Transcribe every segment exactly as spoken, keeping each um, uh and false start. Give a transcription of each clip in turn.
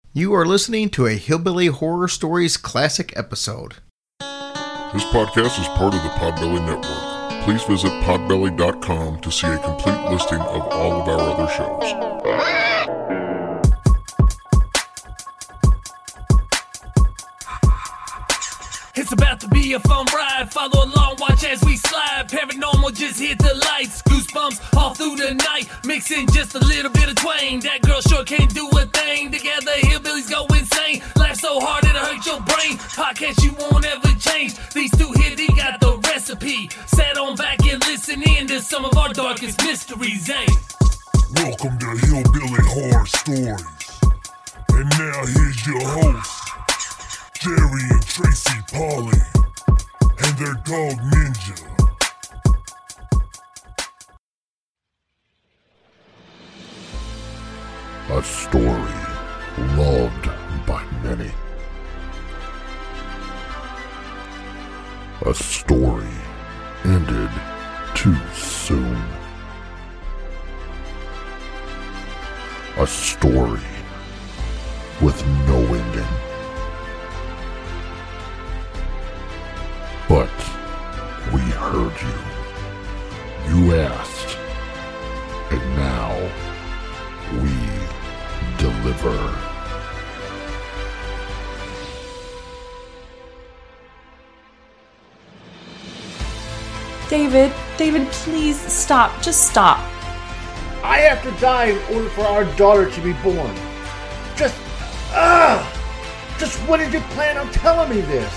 You are listening to a Hillbilly Horror Stories classic episode. This podcast is part of the Podbelly Network. Please visit podbelly dot com to see a complete listing of all of our other shows. It's about to be a fun ride. Follow along, watch as we slide. Paranormal just hit the lights. Goosebumps all through the night. Mixing just a little bit of twang. That girl sure can't do a thing. Together, hillbillies go insane. Laugh so hard it'll hurt your brain. Podcast you won't ever change. These two here, they got the recipe. Sit on back and listen in to some of our darkest mysteries, eh? Welcome to Hillbilly Horror Stories. And now here's your host, Jerry and Tracy Polly, and their dog Ninja. A story loved by many. A story ended too soon. A story with no ending. But we heard you. You asked. And now we deliver. David, David, please stop. Just stop. I have to die in order for our daughter to be born. Just, ah! Just when did you plan on telling me this?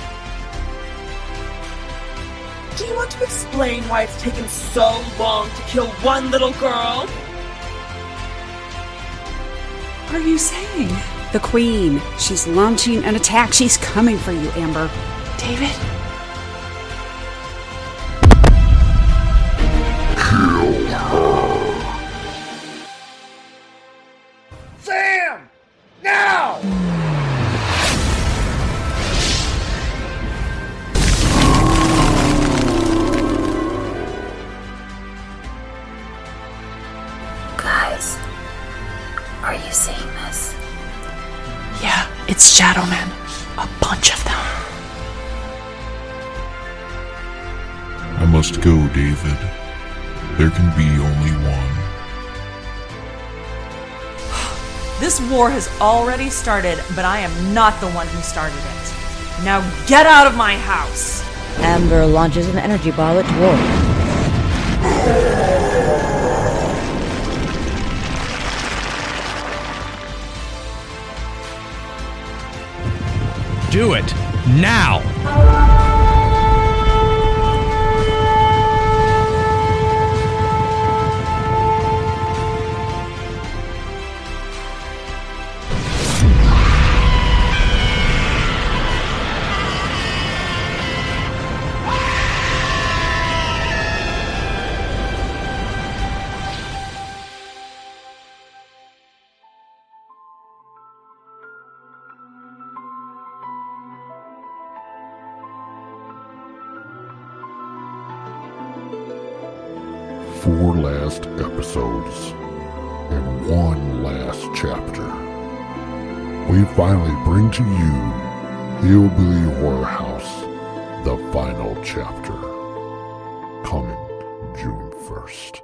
Do you want to explain why it's taken so long to kill one little girl? What are you saying? The Queen. She's launching an attack. She's coming for you, Amber. David? Kill her. Sam! Now! Guys, are you seeing this? Yeah, it's Shadow Men. A bunch of them. I must go, David. There can be only one. This war has already started, but I am not the one who started it. Now get out of my house! Amber launches an energy ball at Dwarf. Do it now! Four last episodes and one last chapter. We finally bring to you Hillbilly Horror House, the final chapter, coming June first.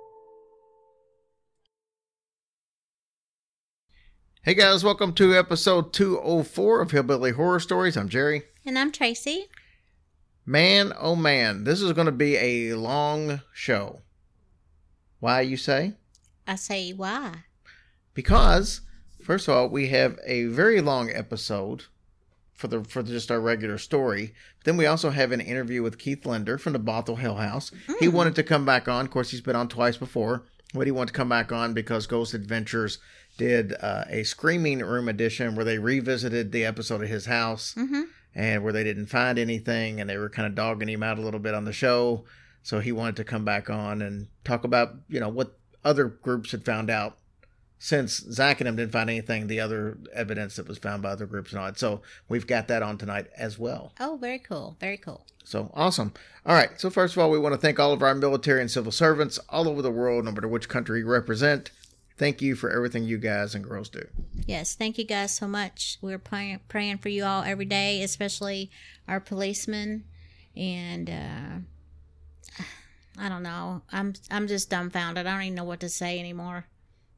Hey guys, welcome to episode two oh four of Hillbilly Horror Stories. I'm Jerry. And I'm Tracy. Man, oh man, this is going to be a long show. Why, you say? I say why? Because, first of all, we have a very long episode for the for just our regular story. Then we also have an interview with Keith Linder from the Bothell Hill House. Mm. He wanted to come back on. Of course, he's been on twice before. But he wanted to come back on because Ghost Adventures did uh, a Screaming Room edition where they revisited the episode of his house. Mm-hmm. And where they didn't find anything. And they were kind of dogging him out a little bit on the show. So he wanted to come back on and talk about, you know, what other groups had found out since Zach and him didn't find anything, the other evidence that was found by other groups and all that. So we've got that on tonight as well. Oh, very cool. Very cool. So awesome. All right. So first of all, we want to thank all of our military and civil servants all over the world, no matter which country you represent. thank you for everything you guys and girls do. Yes, thank you guys so much. We're praying, praying for you all every day, especially our policemen. And uh, I don't know. I'm I'm just dumbfounded. I don't even know what to say anymore.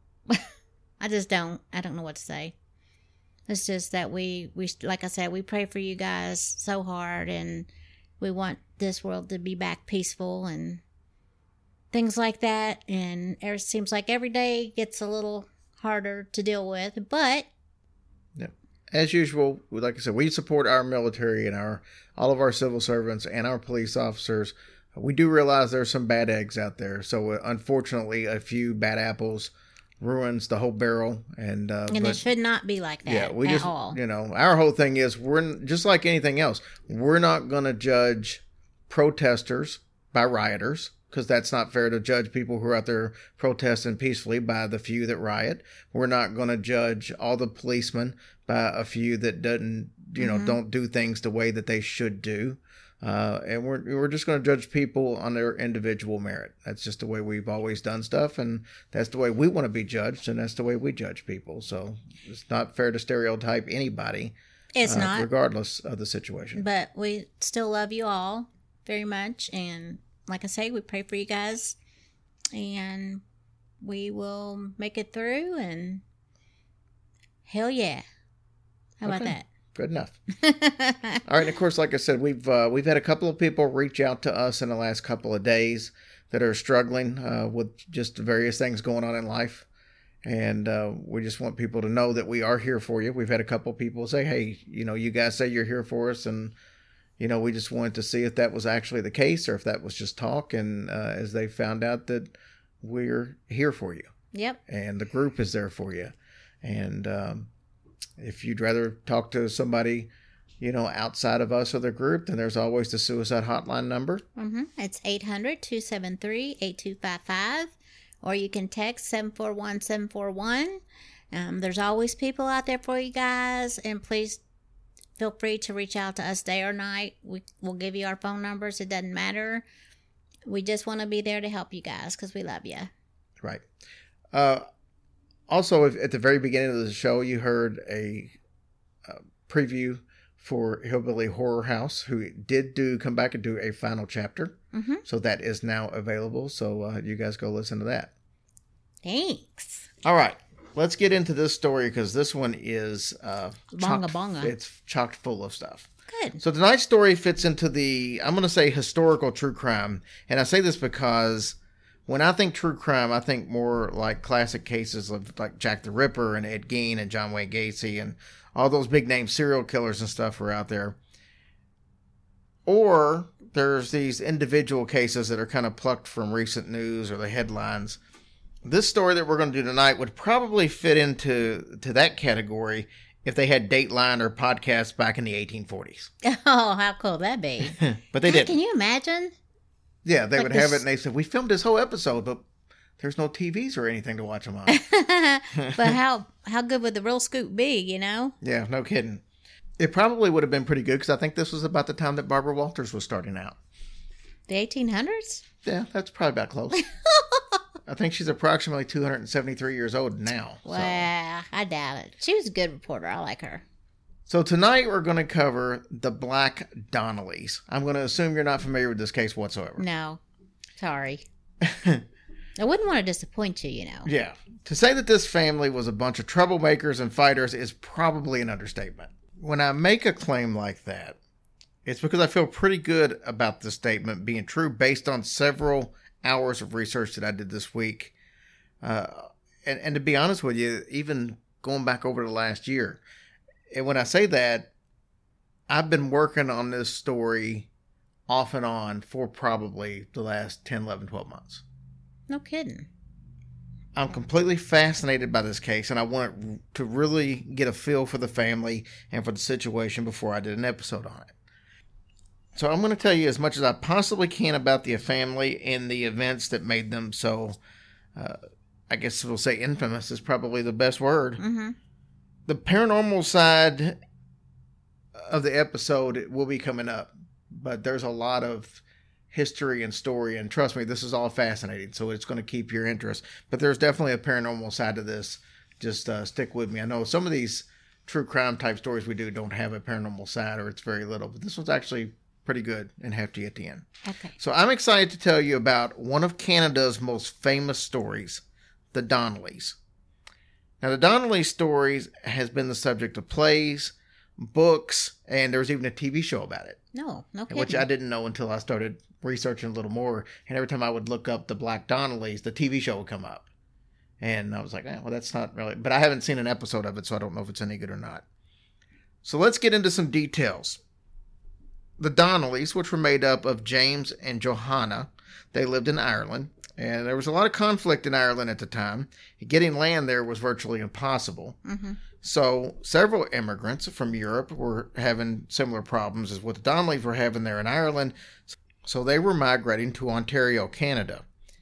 I just don't. I don't know what to say. It's just that we, we, like I said, we pray for you guys so hard, and we want this world to be back peaceful and things like that. And it seems like every day gets a little harder to deal with, but yeah. As usual, like I said, we support our military and our all of our civil servants and our police officers. We do realize there's some bad eggs out there, so uh, unfortunately, a few bad apples ruins the whole barrel, and uh, and but, it should not be like that. Yeah, we at just all. You know, our whole thing is we're n- just like anything else. We're not going to judge protesters by rioters, because that's not fair to judge people who are out there protesting peacefully by the few that riot. We're not going to judge all the policemen by a few that doesn't, you know, Mhm. don't do things the way that they should do. Uh, and we're we're just going to judge people on their individual merit. That's just the way we've always done stuff, and that's the way we want to be judged, and that's the way we judge people. So it's not fair to stereotype anybody. It's uh, not. regardless of the situation. But we still love you all very much, and like I say, we pray for you guys, and we will make it through, and hell yeah. How about Okay. that? Good enough. All right, and of course, like I said, we've uh, we've had a couple of people reach out to us in the last couple of days that are struggling uh, with just various things going on in life, and uh, we just want people to know that we are here for you. We've had a couple of people say, "Hey, you know, you guys say you're here for us," and you know, we just wanted to see if that was actually the case or if that was just talk. And uh, as they found out that we're here for you, Yep. and the group is there for you, and um, if you'd rather talk to somebody, you know, outside of us or the group, then there's always the suicide hotline number. Mm-hmm. It's eight hundred, two seven three, eight two five five, or you can text seven four one, seven four one. Um, there's always people out there for you guys, and please feel free to reach out to us day or night. We, we'll give you our phone numbers. It doesn't matter. We just want to be there to help you guys because we love you. Right. Uh, also, if, at the very beginning of the show, you heard a, a preview for Hillbilly Horror House, who did do come back and do a final chapter. Mm-hmm. So that is now available. So uh, you guys go listen to that. Thanks. All right. Let's get into this story because this one is uh, Bonga chock- bonga. It's chocked full of stuff. Good. So tonight's story fits into the, I'm going to say, historical true crime. And I say this because when I think true crime, I think more like classic cases of like Jack the Ripper and Ed Gein and John Wayne Gacy and all those big name serial killers and stuff are out there. Or there's these individual cases that are kind of plucked from recent news or the headlines. This story that we're going to do tonight would probably fit into to that category if they had Dateline or podcasts back in the eighteen forties. Oh, how cool would that be? But they God, didn't. Can you imagine? Yeah, they Like would have this- it and they said, we filmed this whole episode, but there's no T Vs or anything to watch them on. But how how good would the real scoop be, you know? Yeah, no kidding. It probably would have been pretty good because I think this was about the time that Barbara Walters was starting out. The eighteen hundreds? Yeah, that's probably about close. I think she's approximately two hundred seventy-three years old now. so. Well, I doubt it. She was a good reporter. I like her. So tonight we're going to cover the Black Donnellys. I'm going to assume you're not familiar with this case whatsoever. No. Sorry. I wouldn't want to disappoint you, you know. Yeah. To say that this family was a bunch of troublemakers and fighters is probably an understatement. When I make a claim like that, it's because I feel pretty good about this statement being true based on several hours of research that I did this week. Uh, and, and to be honest with you, even going back over the last year, and when I say that, I've been working on this story off and on for probably the last ten, eleven, twelve months. No kidding. I'm completely fascinated by this case, and I wanted to really get a feel for the family and for the situation before I did an episode on it. So I'm going to tell you as much as I possibly can about the family and the events that made them so, uh, I guess we'll say infamous is probably the best word. Mm-hmm. The paranormal side of the episode will be coming up, but there's a lot of history and story. And trust me, this is all fascinating. So it's going to keep your interest. But there's definitely a paranormal side to this. Just uh, stick with me. I know some of these true crime type stories we do don't have a paranormal side, or it's very little. But this one's actually pretty good and hefty at the end. Okay. So I'm excited to tell you about one of Canada's most famous stories, the Donnellys. Now, the Donnelly stories has been the subject of plays, books, and there was even a T V show about it. No, no kidding. Which I didn't know until I started researching a little more. And every time I would look up the Black Donnellys, the T V show would come up. And I was like, eh, well, that's not really... But I haven't seen an episode of it, so I don't know if it's any good or not. So let's get into some details. The Donnellys, which were made up of James and Johanna, they lived in Ireland. And there was a lot of conflict in Ireland at the time. Getting land there was virtually impossible. Mm-hmm. So several immigrants from Europe were having similar problems as what the Donnellys were having there in Ireland. So they were migrating to Ontario, Canada.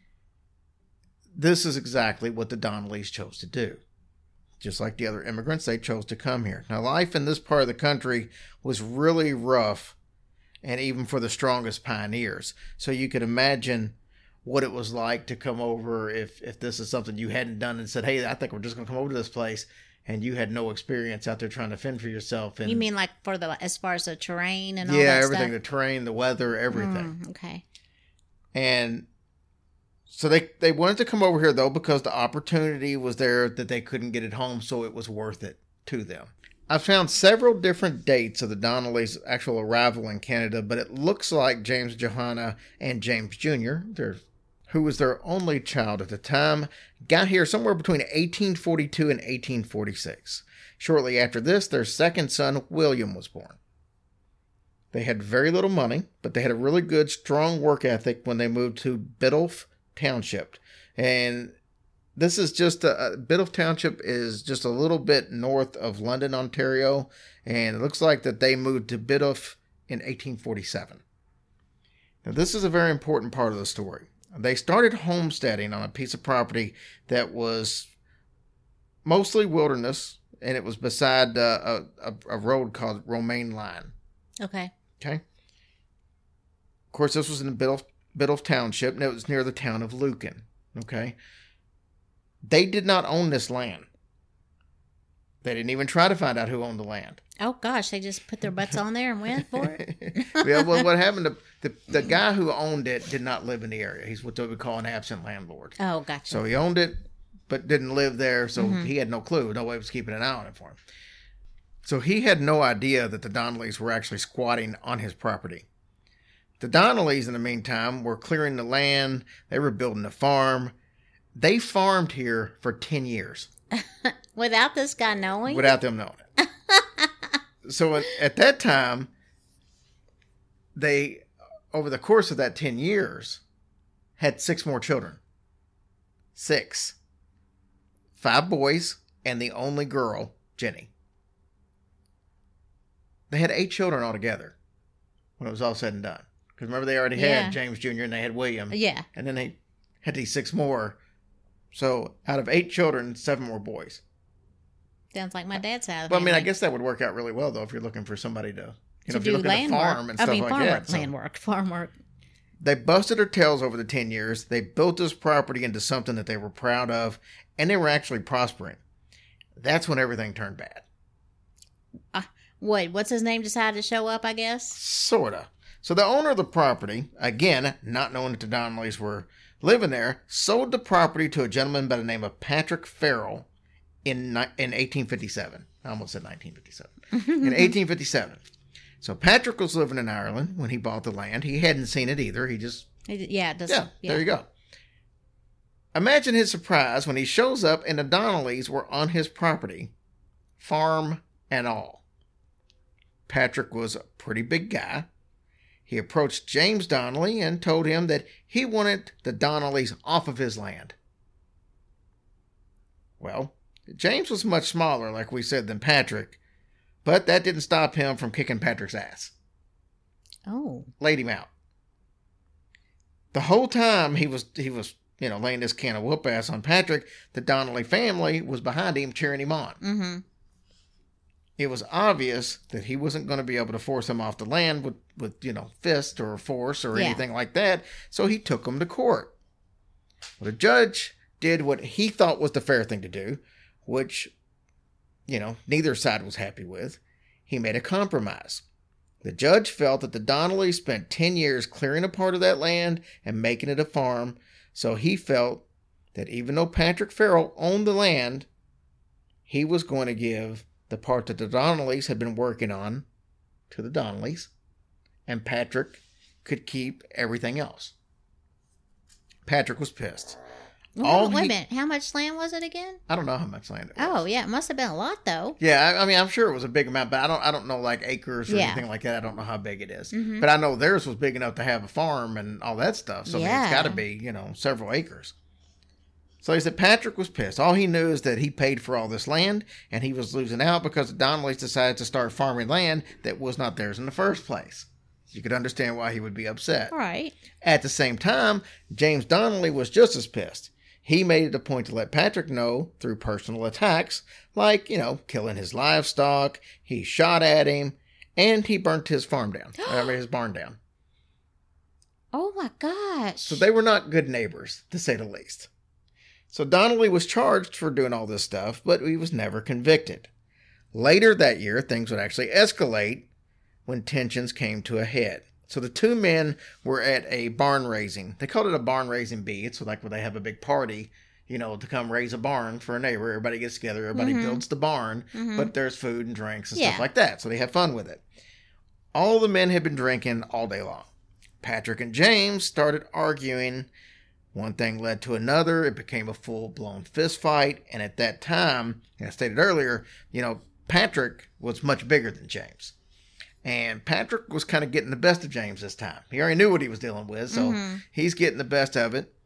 This is exactly what the Donnellys chose to do. Just like the other immigrants, they chose to come here. Now, life in this part of the country was really rough, and even for the strongest pioneers. So you could imagine what it was like to come over if, if this is something you hadn't done and said, hey, I think we're just going to come over to this place, and you had no experience out there trying to fend for yourself. And you mean like for the, as far as the terrain and all yeah, that everything, stuff? the terrain, the weather, everything. Mm, okay. And so they, they wanted to come over here, though, because the opportunity was there that they couldn't get at home, so it was worth it to them. I found several different dates of the Donnellys' actual arrival in Canada, but it looks like James, Johanna, and James Junior, their, who was their only child at the time, got here somewhere between eighteen forty-two and eighteen forty-six. Shortly after this, their second son, William, was born. They had very little money, but they had a really good, strong work ethic when they moved to Biddulph Township. And this is just a, Biddulph Township is just a little bit north of London, Ontario, and it looks like that they moved to Biddulph in eighteen forty-seven. Now, this is a very important part of the story. They started homesteading on a piece of property that was mostly wilderness, and it was beside uh, a, a road called Romaine Line. Okay. Okay. Of course, this was in Biddulph, Biddulph Township, and it was near the town of Lucan. Okay. They did not own this land. They didn't even try to find out who owned the land. Oh, gosh. They just put their butts on there and went for it? Yeah, well, what happened to the, the guy who owned it did not live in the area. He's what they would call an absent landlord. Oh, gotcha. So he owned it, but didn't live there, so Mm-hmm. he had no clue. Nobody was keeping an eye on it for him. So he had no idea that the Donnellys were actually squatting on his property. The Donnellys, in the meantime, were clearing the land. They were building a farm. They farmed here for ten years. Without this guy knowing? Without them knowing it. So at, at that time, they, over the course of that ten years, had six more children. Six. Five boys and the only girl, Jenny. They had eight children altogether when it was all said and done. Because remember, they already Yeah. had James Junior and they had William. Yeah. And then they had these six more. So out of eight children, seven were boys. Sounds like my dad's side of the Well, I mean, I family. guess that would work out really well, though, if you're looking for somebody to, you know, to if do you're looking land to farm work. and I stuff mean, like farm that. work, So land work, farm work. they busted their tails over the ten years. They built this property into something that they were proud of, and they were actually prospering. That's when everything turned bad. Uh, wait, what's his name decided to show up, I guess? Sorta. So the owner of the property, again, not knowing that the Donnellys were living there, sold the property to a gentleman by the name of Patrick Farrell in ni- in eighteen fifty-seven. I almost said nineteen fifty-seven. In eighteen fifty-seven. So Patrick was living in Ireland when he bought the land. He hadn't seen it either. He just... Yeah, it does. Yeah, there you go. Imagine his surprise when he shows up and the Donnellys were on his property, farm and all. Patrick was a pretty big guy. He approached James Donnelly and told him that he wanted the Donnellys off of his land. Well, James was much smaller, like we said, than Patrick, but that didn't stop him from kicking Patrick's ass. Oh. Laid him out. The whole time he was, he was, you know, laying this can of whoop ass on Patrick, the Donnelly family was behind him, cheering him on. Mm-hmm. it was obvious that he wasn't going to be able to force him off the land with, with you know, fist or force or Yeah. anything like that. So he took him to court. Well, the judge did what he thought was the fair thing to do, which, you know, neither side was happy with. He made a compromise. The judge felt that the Donnellys spent ten years clearing a part of that land and making it a farm, so he felt that even though Patrick Farrell owned the land, he was going to give the part that the Donnellys had been working on to the Donnellys, and Patrick could keep everything else. Patrick was pissed. Well, All wait he- a minute. How much land was it again? I don't know how much land it was. Oh, yeah. It must have been a lot, though. Yeah, I, I mean, I'm sure it was a big amount, but I don't, I don't know like acres or Yeah. anything like that. I don't know how big it is. Mhm. But I know theirs was big enough to have a farm and all that stuff. So I mean, it's Yeah. got to be, you know, several acres. So he said Patrick was pissed. All he knew is that he paid for all this land, and he was losing out because the Donnellys decided to start farming land that was not theirs in the first place. You could understand why he would be upset. All right. At the same time, James Donnelly was just as pissed. He made it a point to let Patrick know through personal attacks, like, you know, killing his livestock, he shot at him, and he burnt his farm down, I mean, his barn down. Oh, my gosh. So they were not good neighbors, to say the least. So Donnelly was charged for doing all this stuff, but he was never convicted. Later that year, things would actually escalate when tensions came to a head. So the two men were at a barn raising. They called it a barn raising bee. It's like where they have a big party, you know, to come raise a barn for a neighbor. Everybody gets together. Everybody Mhm. builds the barn, Mhm. but there's food and drinks and Yeah. stuff like that. So they have fun with it. All the men had been drinking all day long. Patrick and James started arguing. One thing led to another. It became a full-blown fist fight. And at that time, as I stated earlier, you know, Patrick was much bigger than James. And Patrick was kind of getting the best of James this time. He already knew what he was dealing with, so Mhm. he's getting the best of it.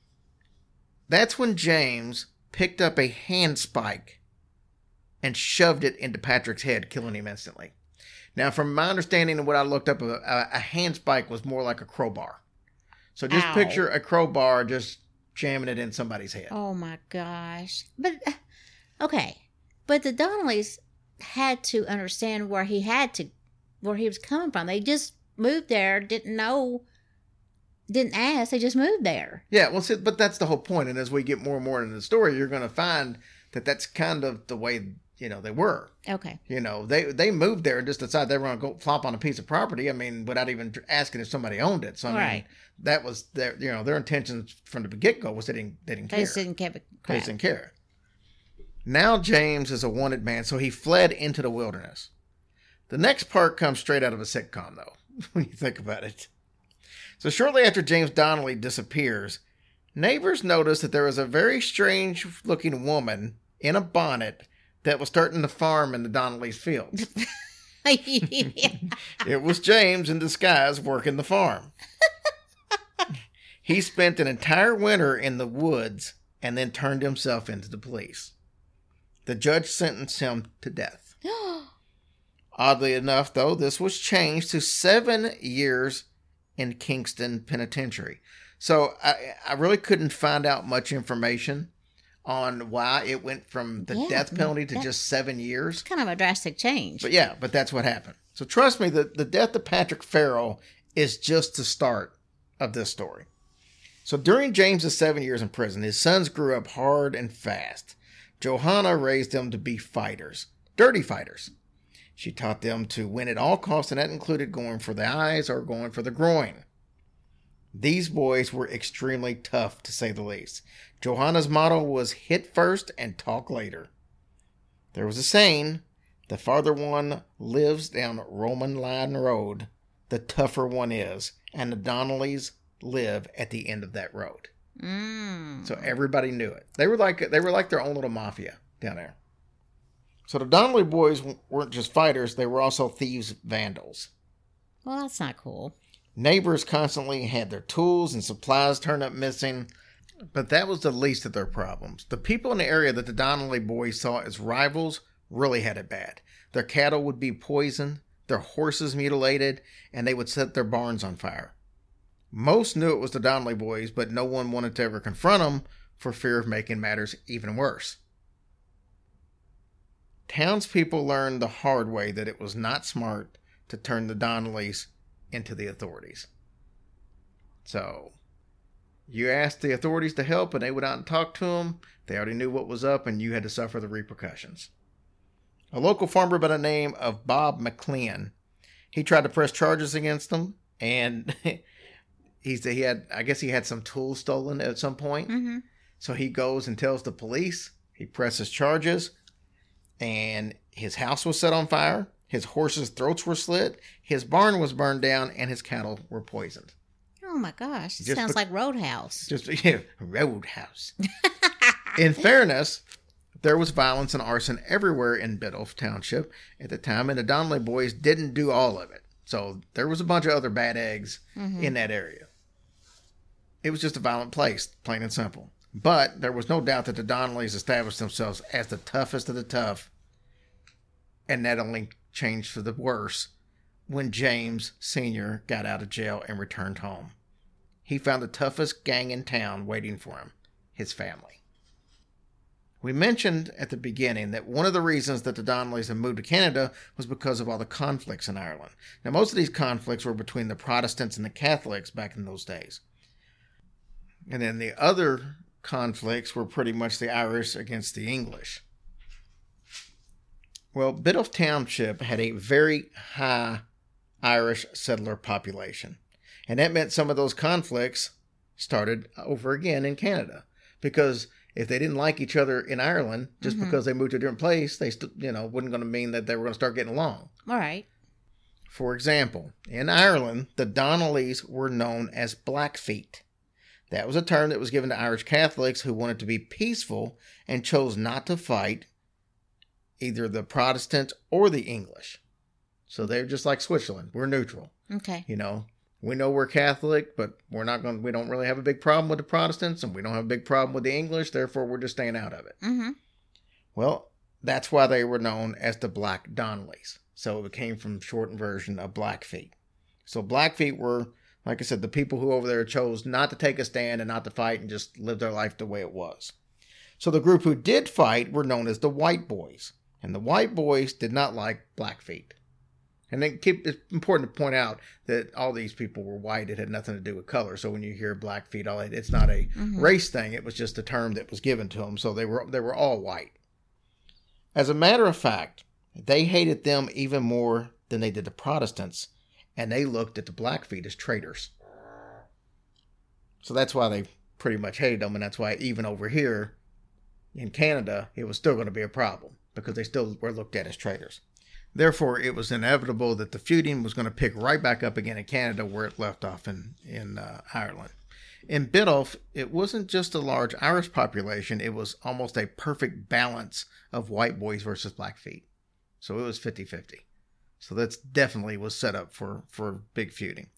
That's when James picked up a hand spike and shoved it into Patrick's head, killing him instantly. Now, from my understanding and what I looked up, a, a hand spike was more like a crowbar. So just Ow. picture a crowbar just jamming it in somebody's head. Oh, my gosh. But, uh, okay. But the Donnellys had to understand where he had to, where he was coming from. They just moved there, didn't know, didn't ask. They just moved there. Yeah, well, see, but that's the whole point. And as we get more and more into the story, you're going to find that that's kind of the way, you know, they were. Okay. You know, they they moved there and just decided they were going to go flop on a piece of property. I mean, without even asking if somebody owned it. So I mean, Right. that was their, you know, their intentions from the get go was they didn't they didn't They care. just didn't give a They crap. just didn't care. Now James is a wanted man, so he fled into the wilderness. The next part comes straight out of a sitcom, though, when you think about it. So shortly after James Donnelly disappears, neighbors noticed that there was a very strange-looking woman in a bonnet that was starting to farm in the Donnelly's fields. It was James in disguise working the farm. He spent an entire winter in the woods and then turned himself into the police. The judge sentenced him to death. Oddly enough, though, this was changed to seven years in Kingston Penitentiary. So I, I really couldn't find out much information on why it went from the Yeah, death penalty to that- just seven years. Kind of a drastic change. But yeah, but that's what happened. So trust me, the, the death of Patrick Farrell is just the start of this story. So during James's seven years in prison, his sons grew up hard and fast. Johanna raised them to be fighters, dirty fighters. She taught them to win at all costs, and that included going for the eyes or going for the groin. These boys were extremely tough, to say the least. Johanna's motto was hit first and talk later. There was a saying, the farther one lives down Roman Line Road, the tougher one is, and the Donnellys live at the end of that road. Mm. So everybody knew it. They were like they were like their own little mafia down there. So the Donnelly boys weren't just fighters, they were also thieves, vandals. Well, that's not cool. Neighbors constantly had their tools and supplies turn up missing, but that was the least of their problems. The people in the area that the Donnelly boys saw as rivals really had it bad. Their cattle would be poisoned, their horses mutilated, and they would set their barns on fire. Most knew it was the Donnelly boys, but no one wanted to ever confront them for fear of making matters even worse. townspeople learned the hard way that it was not smart to turn the Donnellys into the authorities. So, you asked the authorities to help and they went out and talked to them. They already knew what was up and you had to suffer the repercussions. A local farmer by the name of Bob McLean, he tried to press charges against them, and he's he had I guess he had some tools stolen at some point. Mm-hmm. So he goes and tells the police. He presses charges, and his house was set on fire. His horses' throats were slit. His barn was burned down, and his cattle were poisoned. Oh my gosh! It Just sounds be- like Roadhouse. Just yeah, Roadhouse. In fairness, there was violence and arson everywhere in Biddulph Township at the time, and the Donnelly boys didn't do all of it. So there was a bunch of other bad eggs Mm-hmm. in that area. It was just a violent place, plain and simple. But there was no doubt that the Donnellys established themselves as the toughest of the tough, and that only changed for the worse when James Senior got out of jail and returned home. He found the toughest gang in town waiting for him, his family. We mentioned at the beginning that one of the reasons that the Donnellys had moved to Canada was because of all the conflicts in Ireland. Now, most of these conflicts were between the Protestants and the Catholics back in those days. And then the other conflicts were pretty much the Irish against the English. Well, Biddulph Township had a very high Irish settler population. And that meant some of those conflicts started over again in Canada. Because if they didn't like each other in Ireland, just Mm-hmm. because they moved to a different place, they st- you know, wasn't going to mean that they were going to start getting along. All right. For example, in Ireland, the Donnellys were known as Blackfeet. That was a term that was given to Irish Catholics who wanted to be peaceful and chose not to fight either the Protestants or the English. So they're just like Switzerland. We're neutral. Okay. You know, we know we're Catholic, but we're not going. We don't really have a big problem with the Protestants, and we don't have a big problem with the English. Therefore, we're just staying out of it. Mm-hmm. Well, that's why they were known as the Black Donnellys. So it came from shortened version of Blackfeet. So Blackfeet were, like I said, the people who over there chose not to take a stand and not to fight and just live their life the way it was. So the group who did fight were known as the White Boys. And the White Boys did not like Blackfeet. And then keep, it's important to point out that all these people were white. It had nothing to do with color. So when you hear Blackfeet, all that, it's not a Mm-hmm. race thing. It was just a term that was given to them. So they were they were all white. As a matter of fact, they hated them even more than they did the Protestants. And they looked at the Blackfeet as traitors. So that's why they pretty much hated them. And that's why even over here in Canada, it was still going to be a problem. Because they still were looked at as traitors. Therefore, it was inevitable that the feuding was going to pick right back up again in Canada where it left off in, in uh, Ireland. In Biddulph, it wasn't just a large Irish population, it was almost a perfect balance of white boys versus Blackfeet. So it was fifty-fifty. So that's definitely was set up for, for big feuding.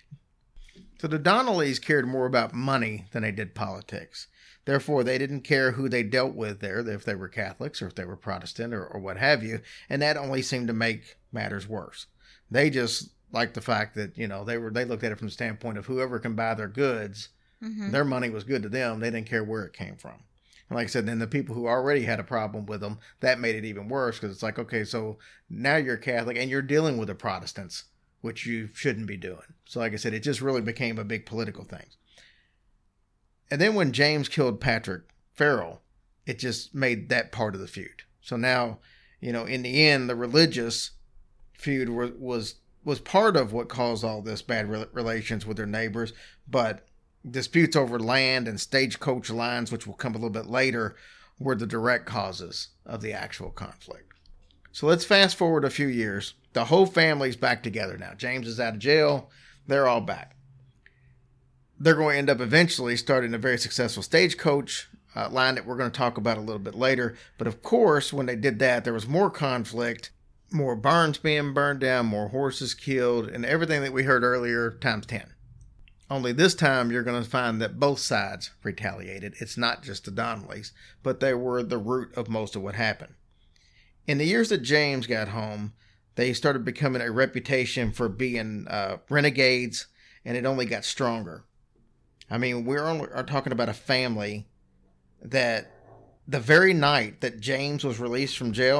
So the Donnellys cared more about money than they did politics. Therefore, they didn't care who they dealt with there, if they were Catholics or if they were Protestant or, or what have you. And that only seemed to make matters worse. They just liked the fact that, you know, they were they looked at it from the standpoint of whoever can buy their goods, Mm-hmm. their money was good to them. They didn't care where it came from. And like I said, then the people who already had a problem with them, that made it even worse because it's like, okay, so now you're Catholic and you're dealing with the Protestants, which you shouldn't be doing. So like I said, it just really became a big political thing. And then when James killed Patrick Farrell, it just made that part of the feud. So now, you know, in the end, the religious feud was was, was part of what caused all this bad re- relations with their neighbors. But disputes over land and stagecoach lines, which will come a little bit later, were the direct causes of the actual conflict. So let's fast forward a few years. The whole family's back together now. James is out of jail. They're all back. They're going to end up eventually starting a very successful stagecoach uh, line that we're going to talk about a little bit later. But of course, when they did that, there was more conflict, more barns being burned down, more horses killed, and everything that we heard earlier times ten. Only this time you're going to find that both sides retaliated. It's not just the Donnellys, but they were the root of most of what happened. In the years that James got home, they started becoming a reputation for being uh, renegades, and it only got stronger. I mean, we're only, are talking about a family that the very night that James was released from jail,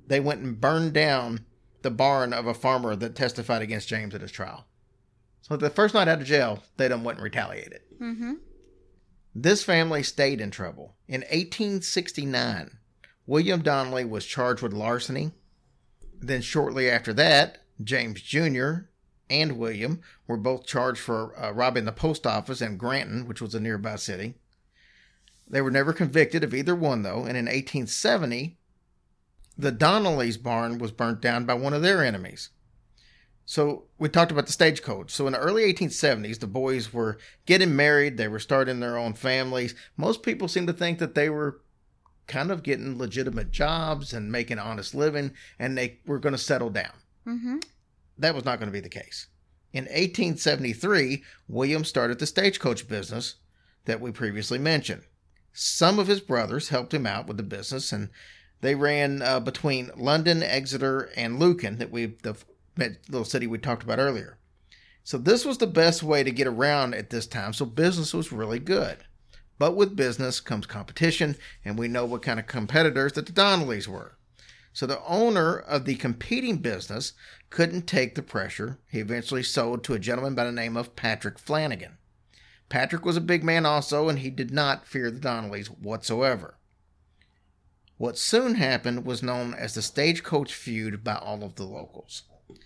they went and burned down the barn of a farmer that testified against James at his trial. So the first night out of jail, they done went and retaliated. Mm-hmm. This family stayed in trouble. In eighteen sixty-nine, William Donnelly was charged with larceny. Then shortly after that, James Junior and William were both charged for uh, robbing the post office in Granton, which was a nearby city. They were never convicted of either one, though, and in eighteen seventy, the Donnelly's barn was burnt down by one of their enemies. So we talked about the stagecoach. So in the early eighteen seventies, the boys were getting married. They were starting their own families. Most people seem to think that they were kind of getting legitimate jobs and making an honest living, and they were going to settle down. Mm-hmm. That was not going to be the case. In eighteen seventy-three, William started the stagecoach business that we previously mentioned. Some of his brothers helped him out with the business, and they ran uh, between London, Exeter, and Lucan, that we the little city we talked about earlier. So this was the best way to get around at this time, so business was really good. But with business comes competition, and we know what kind of competitors that the Donnellys were. So the owner of the competing business couldn't take the pressure. He eventually sold to a gentleman by the name of Patrick Flanagan. Patrick was a big man also, and he did not fear the Donnellys whatsoever. What soon happened was known as the stagecoach feud by all of the locals.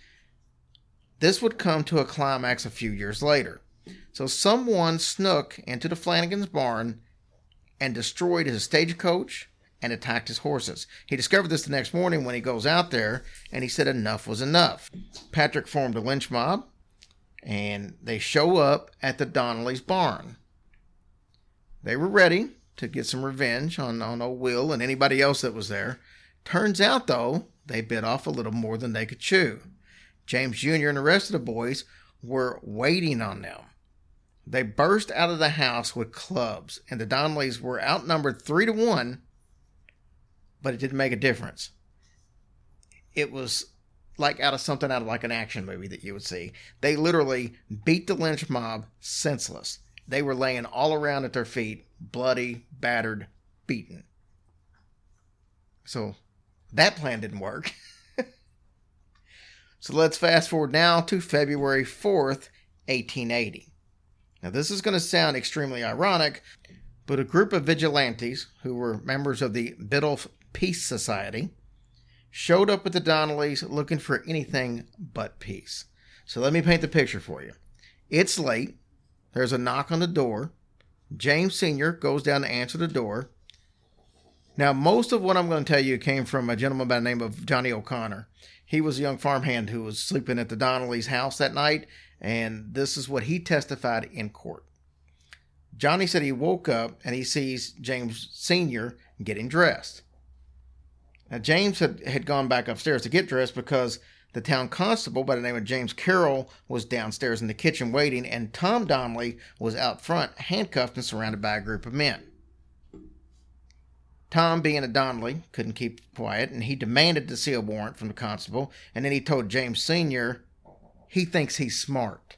This would come to a climax a few years later. So someone snuck into the Flanagan's barn and destroyed his stagecoach and attacked his horses. He discovered this the next morning when he goes out there, and he said enough was enough. Patrick formed a lynch mob, and they show up at the Donnelly's barn. They were ready to get some revenge on, on old Will and anybody else that was there. Turns out, though, they bit off a little more than they could chew. James Junior and the rest of the boys were waiting on them. They burst out of the house with clubs, and the Donnellys were outnumbered three to one, but it didn't make a difference. It was like out of something out of like an action movie that you would see. They literally beat the lynch mob senseless. They were laying all around at their feet, bloody, battered, beaten. So that plan didn't work. So let's fast forward now to February fourth, eighteen eighty. Now this is going to sound extremely ironic, but a group of vigilantes who were members of the Biddulph Peace Society showed up at the Donnellys looking for anything but peace. So let me paint the picture for you. It's late. There's a knock on the door. James Senior goes down to answer the door. Now, most of what I'm going to tell you came from a gentleman by the name of Johnny O'Connor. He was a young farmhand who was sleeping at the Donnellys' house that night, and this is what he testified in court. Johnny said he woke up and he sees James Senior getting dressed. Now, James had, had gone back upstairs to get dressed because the town constable by the name of James Carroll was downstairs in the kitchen waiting, and Tom Donnelly was out front, handcuffed and surrounded by a group of men. Tom, being a Donnelly, couldn't keep quiet, and he demanded to see a warrant from the constable, and then he told James Senior he thinks he's smart.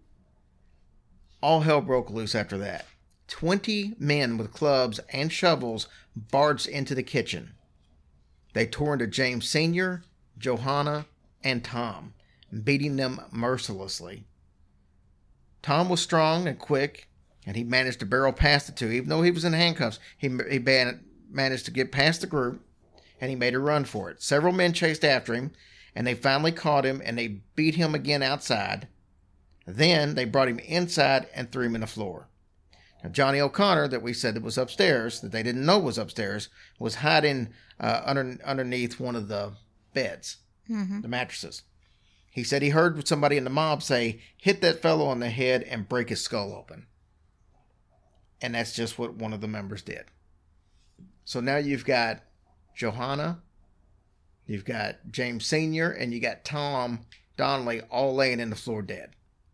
All hell broke loose after that. Twenty men with clubs and shovels barged into the kitchen. They tore into James Senior, Johanna, and Tom, beating them mercilessly. Tom was strong and quick, and he managed to barrel past the two. Even though he was in handcuffs, he, he managed to get past the group, and he made a run for it. Several men chased after him, and they finally caught him, and they beat him again outside. Then they brought him inside and threw him on the floor. Now, Johnny O'Connor, that we said that was upstairs, that they didn't know was upstairs, was hiding uh, under, underneath one of the beds, mm-hmm. the mattresses. He said he heard somebody in the mob say, hit that fellow on the head and break his skull open. And that's just what one of the members did. So now you've got Johanna, you've got James Senior, and you got Tom Donnelly all laying in the floor dead.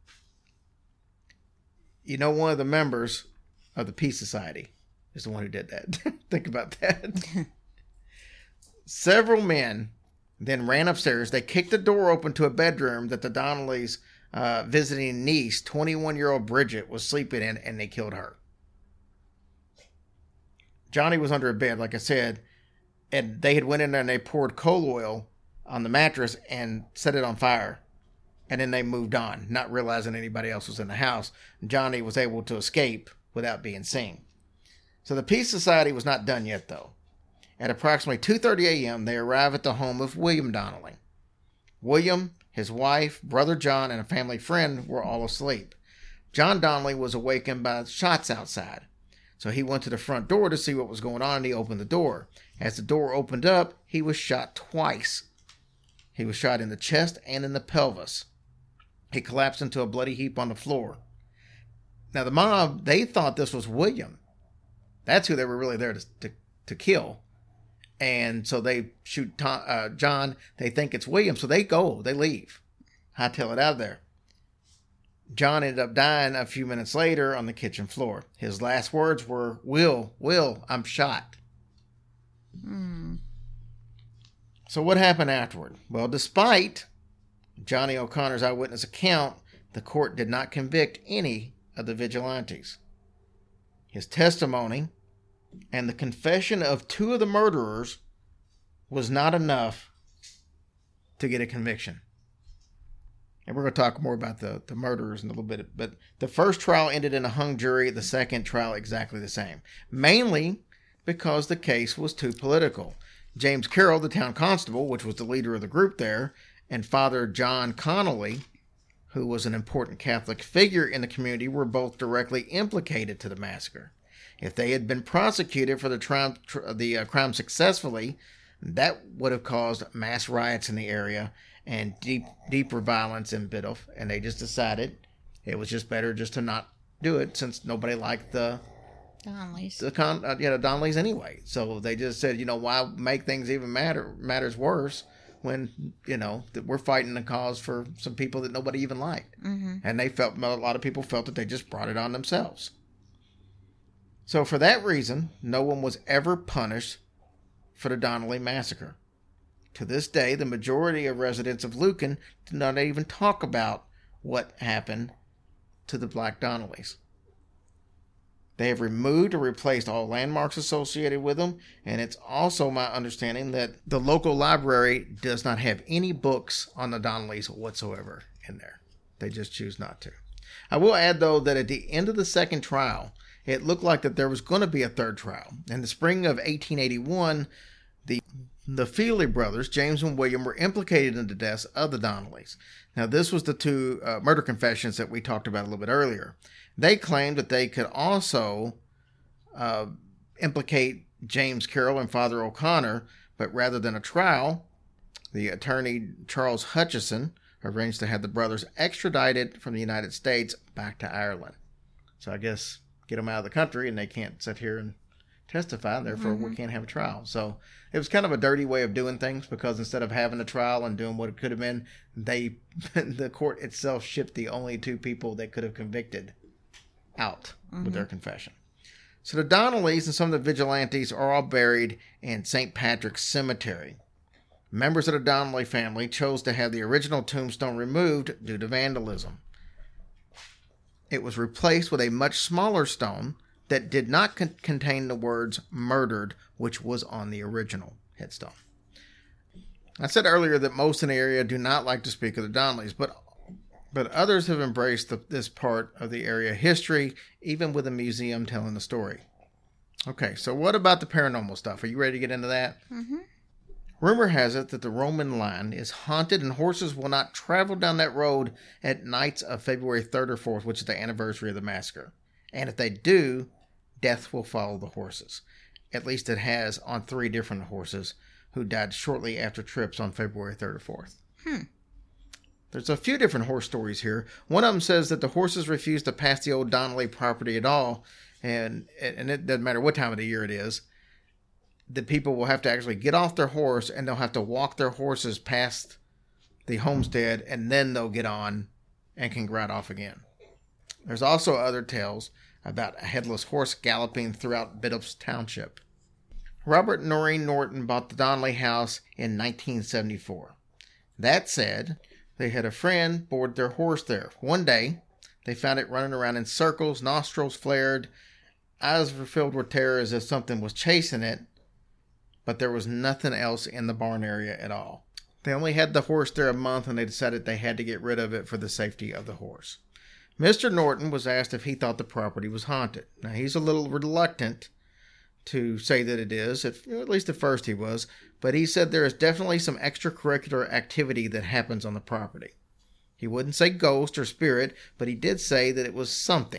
You know, one of the members of the Peace Society is the one who did that. Think about that. Several men then ran upstairs. They kicked the door open to a bedroom that the Donnellys' uh, visiting niece, twenty-one-year-old Bridget, was sleeping in, and they killed her. Johnny was under a bed, like I said. and they had went in there and they poured coal oil on the mattress and set it on fire. And then they moved on, not realizing anybody else was in the house. Johnny was able to escape without being seen. So the Peace Society was not done yet, though. At approximately two thirty a.m., they arrive at the home of William Donnelly. William, his wife, brother John, and a family friend were all asleep. John Donnelly was awakened by shots outside. So he went to the front door to see what was going on, and he opened the door. As the door opened up, he was shot twice. He was shot in the chest and in the pelvis. He collapsed into a bloody heap on the floor. Now, the mob, they thought this was William. That's who they were really there to, to, to kill. And so they shoot Tom, uh, John. They think it's William. So they go. They leave. Hightail it out of there. John ended up dying a few minutes later on the kitchen floor. His last words were, Will, Will, I'm shot. Hmm. So what happened afterward? Well, despite Johnny O'Connor's eyewitness account, the court did not convict any of the vigilantes. His testimony and the confession of two of the murderers was not enough to get a conviction. And we're going to talk more about the, the murderers in a little bit. But the first trial ended in a hung jury. The second trial exactly the same. Mainly because the case was too political. James Carroll, the town constable, which was the leader of the group there, and Father John Connolly, who was an important Catholic figure in the community, were both directly implicated to the massacre. If they had been prosecuted for the, tri- tr- the uh, crime successfully, that would have caused mass riots in the area and deep, deeper violence in Biddulph. And they just decided it was just better just to not do it, since nobody liked the Donnellys. The con, uh, yeah, the Donnellys anyway. So they just said, you know, why make things even matter matters worse when, you know, that we're fighting a cause for some people that nobody even liked. Mm-hmm. And they felt, a lot of people felt that they just brought it on themselves. So for that reason, no one was ever punished for the Donnelly massacre. To this day, the majority of residents of Lucan do not even talk about what happened to the Black Donnellys. They have removed or replaced all landmarks associated with them, and it's also my understanding that the local library does not have any books on the Donnellys whatsoever in there. They just choose not to. I will add, though, that at the end of the second trial, it looked like that there was going to be a third trial. In the spring of eighteen eighty-one, the the Feely brothers, James and William, were implicated in the deaths of the Donnellys. Now, this was the two uh, murder confessions that we talked about a little bit earlier. They claimed that they could also uh, implicate James Carroll and Father O'Connor, but rather than a trial, the attorney Charles Hutchison arranged to have the brothers extradited from the United States back to Ireland. So I guess get them out of the country and they can't sit here and testify, and therefore mm-hmm. we can't have a trial. So it was kind of a dirty way of doing things, because instead of having a trial and doing what it could have been, they the court itself shipped the only two people that could have convicted out mm-hmm. with their confession. So the Donnellys and some of the vigilantes are all buried in Saint Patrick's Cemetery. Members of the Donnelly family chose to have the original tombstone removed due to vandalism. It was replaced with a much smaller stone that did not con- contain the words murdered, which was on the original headstone. I said earlier that most in the area do not like to speak of the Donnellys, but but others have embraced the, this part of the area history, even with a museum telling the story. Okay, so what about the paranormal stuff? Are you ready to get into that? Mm-hmm. Rumor has it that the Roman line is haunted and horses will not travel down that road at nights of February third or fourth, which is the anniversary of the massacre. And if they do, death will follow the horses. At least it has on three different horses who died shortly after trips on February third or fourth. Hmm. There's a few different horse stories here. One of them says that the horses refuse to pass the old Donnelly property at all, and and it doesn't matter what time of the year it is. The people will have to actually get off their horse, and they'll have to walk their horses past the homestead, and then they'll get on and can ride off again. There's also other tales about a headless horse galloping throughout Biddulph's township. Robert and Noreen Norton bought the Donnelly house in nineteen seventy-four. That said, they had a friend board their horse there. One day, they found it running around in circles, nostrils flared, eyes were filled with terror as if something was chasing it, but there was nothing else in the barn area at all. They only had the horse there a month, and they decided they had to get rid of it for the safety of the horse. Mister Norton was asked if he thought the property was haunted. Now, he's a little reluctant to say that it is, at, at least at first he was, but he said there is definitely some extracurricular activity that happens on the property. He wouldn't say ghost or spirit, but he did say that it was something.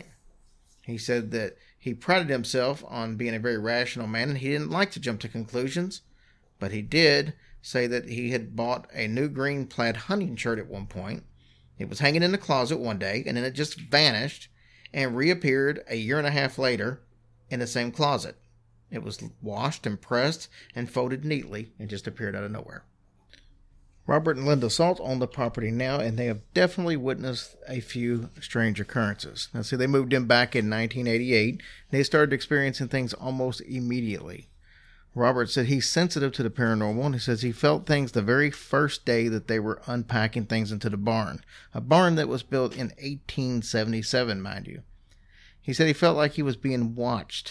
He said that he prided himself on being a very rational man, and he didn't like to jump to conclusions, but he did say that he had bought a new green plaid hunting shirt at one point. It was hanging in the closet one day, and then it just vanished and reappeared a year and a half later in the same closet. It was washed and pressed and folded neatly and just appeared out of nowhere. Robert and Linda Salt own the property now, and they have definitely witnessed a few strange occurrences. Now, see, they moved in back in nineteen eighty-eight, and they started experiencing things almost immediately. Robert said he's sensitive to the paranormal, and he says he felt things the very first day that they were unpacking things into the barn. A barn that was built in eighteen seventy-seven, mind you. He said he felt like he was being watched.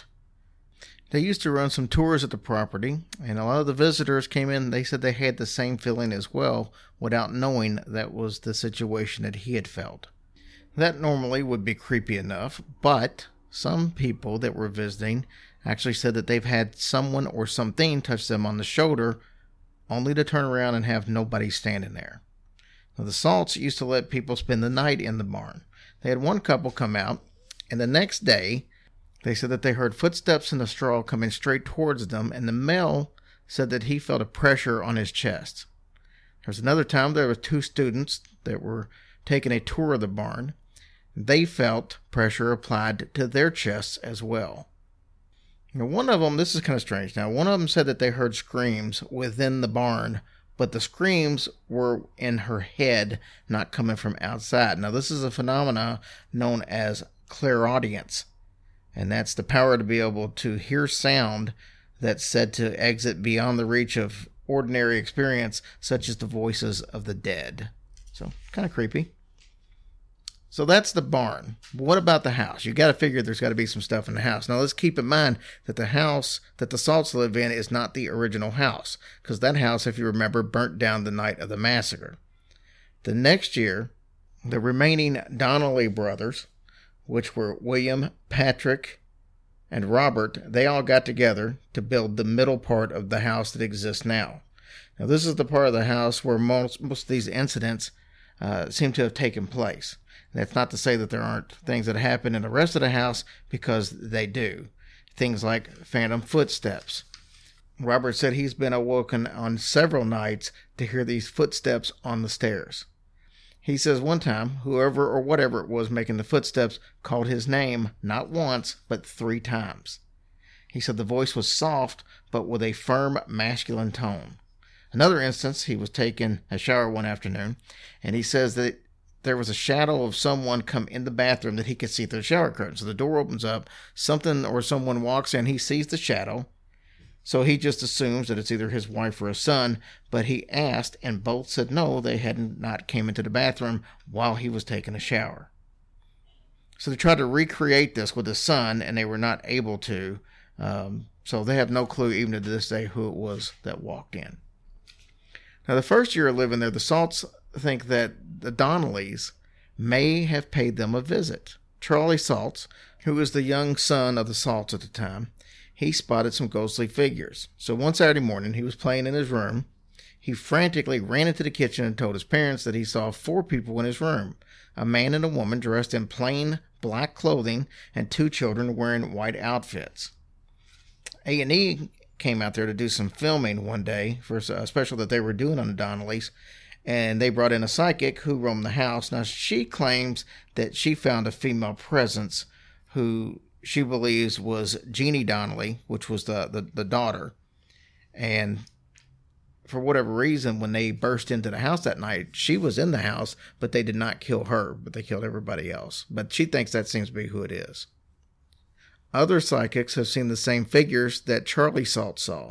They used to run some tours at the property, and a lot of the visitors came in. They said they had the same feeling as well, without knowing that was the situation that he had felt. That normally would be creepy enough, but some people that were visiting actually said that they've had someone or something touch them on the shoulder, only to turn around and have nobody standing there. Now, the Salts used to let people spend the night in the barn. They had one couple come out, and the next day, they said that they heard footsteps in the straw coming straight towards them, and the male said that he felt a pressure on his chest. There was another time there were two students that were taking a tour of the barn. They felt pressure applied to their chests as well. Now, one of them, this is kind of strange. Now, one of them said that they heard screams within the barn, but the screams were in her head, not coming from outside. Now, this is a phenomena known as clairaudience. And that's the power to be able to hear sound that's said to exit beyond the reach of ordinary experience, such as the voices of the dead. So, kind of creepy. So that's the barn. What about the house? You got to figure there's got to be some stuff in the house. Now, let's keep in mind that the house that the Salts live in is not the original house, because that house, if you remember, burnt down the night of the massacre. The next year, the remaining Donnelly brothers, which were William, Patrick, and Robert, they all got together to build the middle part of the house that exists now. Now, this is the part of the house where most, most of these incidents uh, seem to have taken place. That's not to say that there aren't things that happen in the rest of the house, because they do. Things like phantom footsteps. Robert said he's been awoken on several nights to hear these footsteps on the stairs. He says one time, whoever or whatever it was making the footsteps called his name not once, but three times. He said the voice was soft, but with a firm masculine tone. Another instance, he was taking a shower one afternoon, and he says that there was a shadow of someone come in the bathroom that he could see through the shower curtain. So the door opens up, something or someone walks in, he sees the shadow. So he just assumes that it's either his wife or his son, but he asked, and both said no, they had not came into the bathroom while he was taking a shower. So they tried to recreate this with his son, and they were not able to. Um, so they have no clue, even to this day, who it was that walked in. Now, the first year of living there, the Salts think that the Donnellys may have paid them a visit. Charlie Salts, who was the young son of the Salts at the time, he spotted some ghostly figures. So one Saturday morning, he was playing in his room. He frantically ran into the kitchen and told his parents that he saw four people in his room, a man and a woman dressed in plain black clothing and two children wearing white outfits. A and E came out there to do some filming one day for a special that they were doing on the Donnellys, and they brought in a psychic who roamed the house. Now, she claims that she found a female presence who she believes was Jeannie Donnelly, which was the, the, the daughter. And for whatever reason, when they burst into the house that night, she was in the house, but they did not kill her, but they killed everybody else. But she thinks that seems to be who it is. Other psychics have seen the same figures that Charlie Salt saw.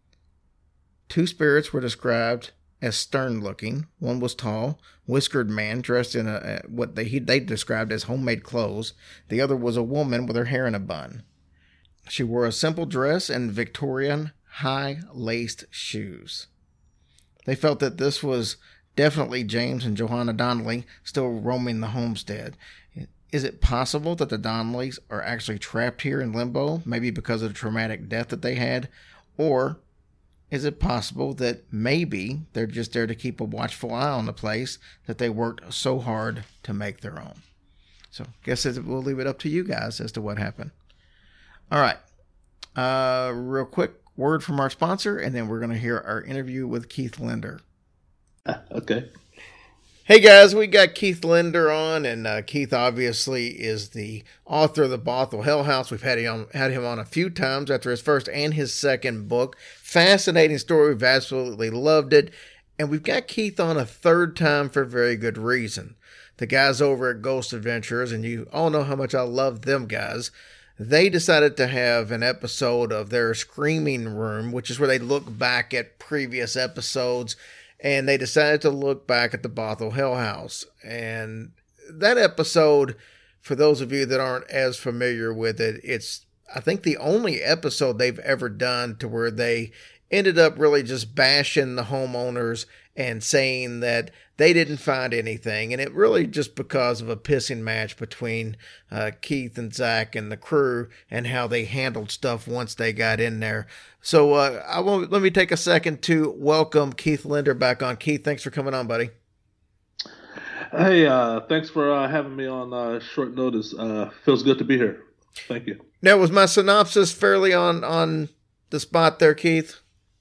Two spirits were described as stern-looking. One was tall, whiskered man dressed in a, a what they he, they described as homemade clothes. The other was a woman with her hair in a bun. She wore a simple dress and Victorian high-laced shoes. They felt that this was definitely James and Johanna Donnelly still roaming the homestead. Is it possible that the Donnellys are actually trapped here in limbo, maybe because of the traumatic death that they had? Or is it possible that maybe they're just there to keep a watchful eye on the place that they worked so hard to make their own? So guess we'll leave it up to you guys as to what happened. All right. Uh, real quick word from our sponsor, and then we're going to hear our interview with Keith Linder. Okay. Hey guys, we got Keith Linder on, and uh, Keith obviously is the author of the Bothell Hell House. We've had him, had him on a few times after his first and his second book. Fascinating story. We've absolutely loved it. And we've got Keith on a third time for very good reason. The guys over at Ghost Adventures, and you all know how much I love them guys, they decided to have an episode of their Screaming Room, which is where they look back at previous episodes. And they decided to look back at the Bothell Hell House. And that episode, for those of you that aren't as familiar with it, it's, I think, the only episode they've ever done to where they ended up really just bashing the homeowners and saying that they didn't find anything. And it really just because of a pissing match between uh, Keith and Zach and the crew and how they handled stuff once they got in there. So uh, I won't, let me take a second to welcome Keith Linder back on. Keith, thanks for coming on, buddy. Hey, uh, thanks for uh, having me on uh, short notice. Uh, feels good to be here. Thank you. Now, was my synopsis fairly on, on the spot there, Keith?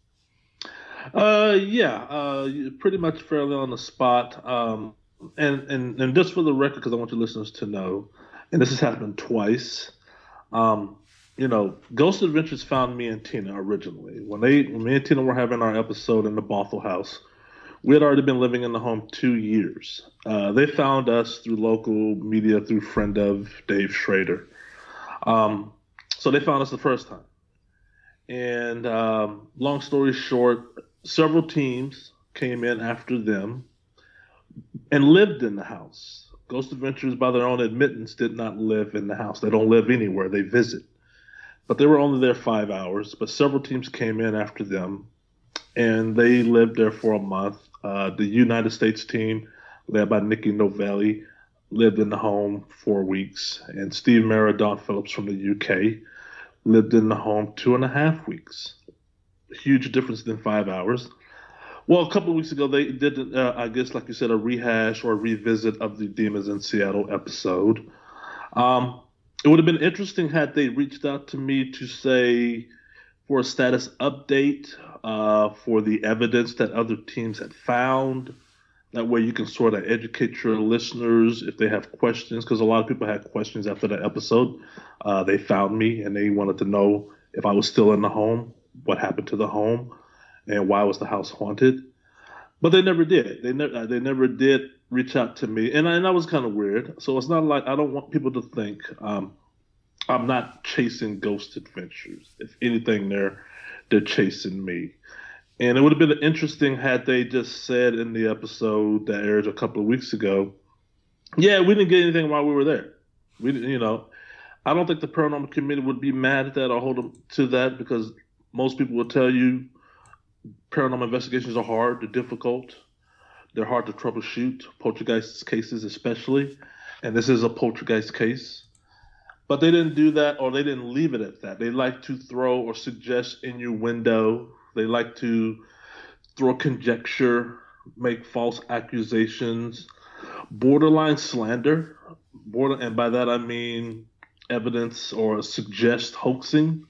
Uh, yeah, uh, pretty much fairly on the spot. Um, and, and, and just for the record, because I want your listeners to know, and this has happened twice, um, you know, Ghost Adventures found me and Tina originally. When they, when me and Tina were having our episode in the Bothell House, we had already been living in the home two years. Uh, they found us through local media, through friend of Dave Schrader. Um, so they found us the first time. And um, long story short, several teams came in after them and lived in the house. Ghost Adventures, by their own admittance, did not live in the house. They don't live anywhere. They visit. But they were only there five hours. But several teams came in after them, and they lived there for a month. Uh, the United States team, led by Nikki Novelli, lived in the home four weeks. And Steve Mara, Don Phillips from the U K, lived in the home two and a half weeks. Huge difference than five hours. Well, a couple of weeks ago, they did, uh, I guess, like you said, a rehash or a revisit of the Demons in Seattle episode. Um, it would have been interesting had they reached out to me to say for a status update uh, for the evidence that other teams had found. That way you can sort of educate your listeners if they have questions, because a lot of people had questions after that episode. Uh, they found me and they wanted to know if I was still in the home, what happened to the home, and why was the house haunted. But they never did. They never they never did reach out to me, and, I, and that was kind of weird. So it's not like I don't want people to think um, I'm not chasing Ghost Adventures. If anything, they're they're chasing me. And it would have been interesting had they just said in the episode that aired a couple of weeks ago, yeah, we didn't get anything while we were there. We didn't, you know, I don't think the paranormal community would be mad at that or hold them to that, because most people will tell you paranormal investigations are hard, they're difficult, they're hard to troubleshoot, poltergeist cases especially, and this is a poltergeist case. But they didn't do that, or they didn't leave it at that. They like to throw or suggest innuendo. They like to throw conjecture, make false accusations, borderline slander, border, and by that I mean evidence or suggest hoaxing,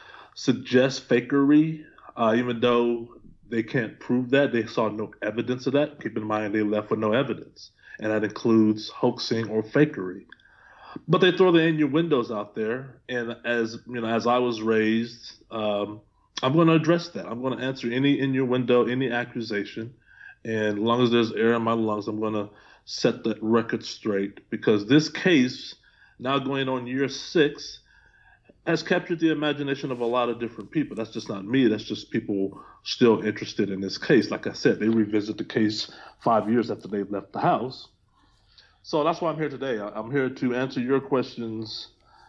suggest fakery, uh, even though they can't prove that. They saw no evidence of that. Keep in mind they left with no evidence, and that includes hoaxing or fakery. But they throw the innuendos out there, and as you know, as I was raised, um, I'm going to address that. I'm going to answer any innuendo, any accusation, and as long as there's air in my lungs, I'm going to set the record straight, because this case, now going on year six, has captured the imagination of a lot of different people. That's just not me. That's just people still interested in this case. Like I said, they revisit the case five years after they've left the house. So that's why I'm here today. I'm here to answer your questions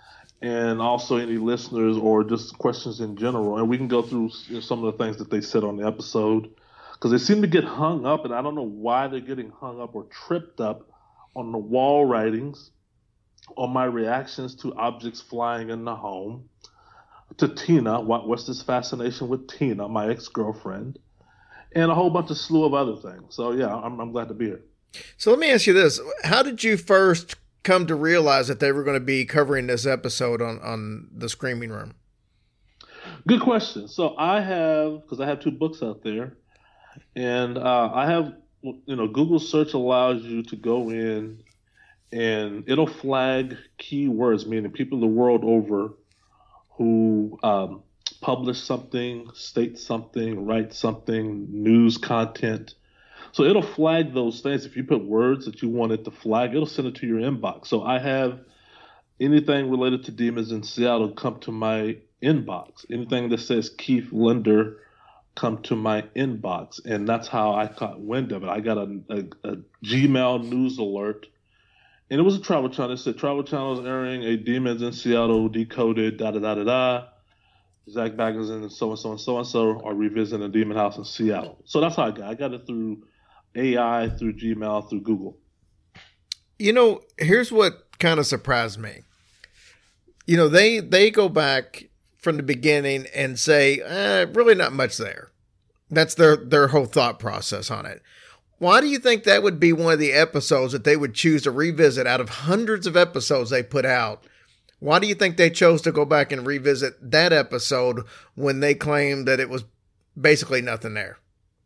and also any listeners or just questions in general. And we can go through you know, some of the things that they said on the episode, because they seem to get hung up, and I don't know why they're getting hung up or tripped up on the wall writings, on my reactions to objects flying in the home, to Tina, what, what's this fascination with Tina, my ex-girlfriend, and a whole bunch of slew of other things. So yeah, I'm, I'm glad to be here. So let me ask you this. How did you first come to realize that they were going to be covering this episode on, on the Screaming Room? Good question. So I have, because I have two books out there, and uh, I have, you know, Google search allows you to go in and it'll flag keywords, meaning people the world over who um, publish something, state something, write something, news content. So it'll flag those things. If you put words that you want it to flag, it'll send it to your inbox. So I have anything related to Demons in Seattle come to my inbox. Anything that says Keith Linder come to my inbox. And that's how I caught wind of it. I got a, a, a Gmail news alert. And it was a Travel Channel. It said Travel Channel is airing a Demons in Seattle decoded, da da da da da. Zach Baggins and so and so and so and so are revisiting a Demon House in Seattle. So that's how I got it. I got it through A I, through Gmail, through Google. You know, here's what kind of surprised me. You know, they they go back from the beginning and say, eh, really not much there. That's their, their whole thought process on it. Why do you think that would be one of the episodes that they would choose to revisit out of hundreds of episodes they put out? Why do you think they chose to go back and revisit that episode when they claimed that it was basically nothing there?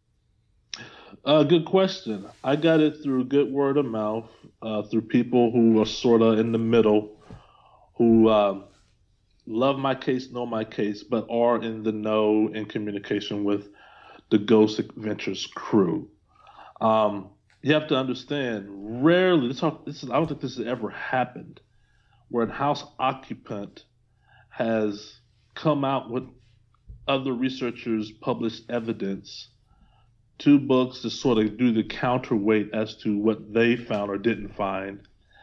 Uh, good question. I got it through good word of mouth, uh, through people who are sort of in the middle, who um, love my case, know my case, but are in the know in communication with the Ghost Adventures crew. Um, you have to understand, rarely, this, this is, I don't think this has ever happened, where a house occupant has come out with other researchers' published evidence, two books to sort of do the counterweight as to what they found or didn't find.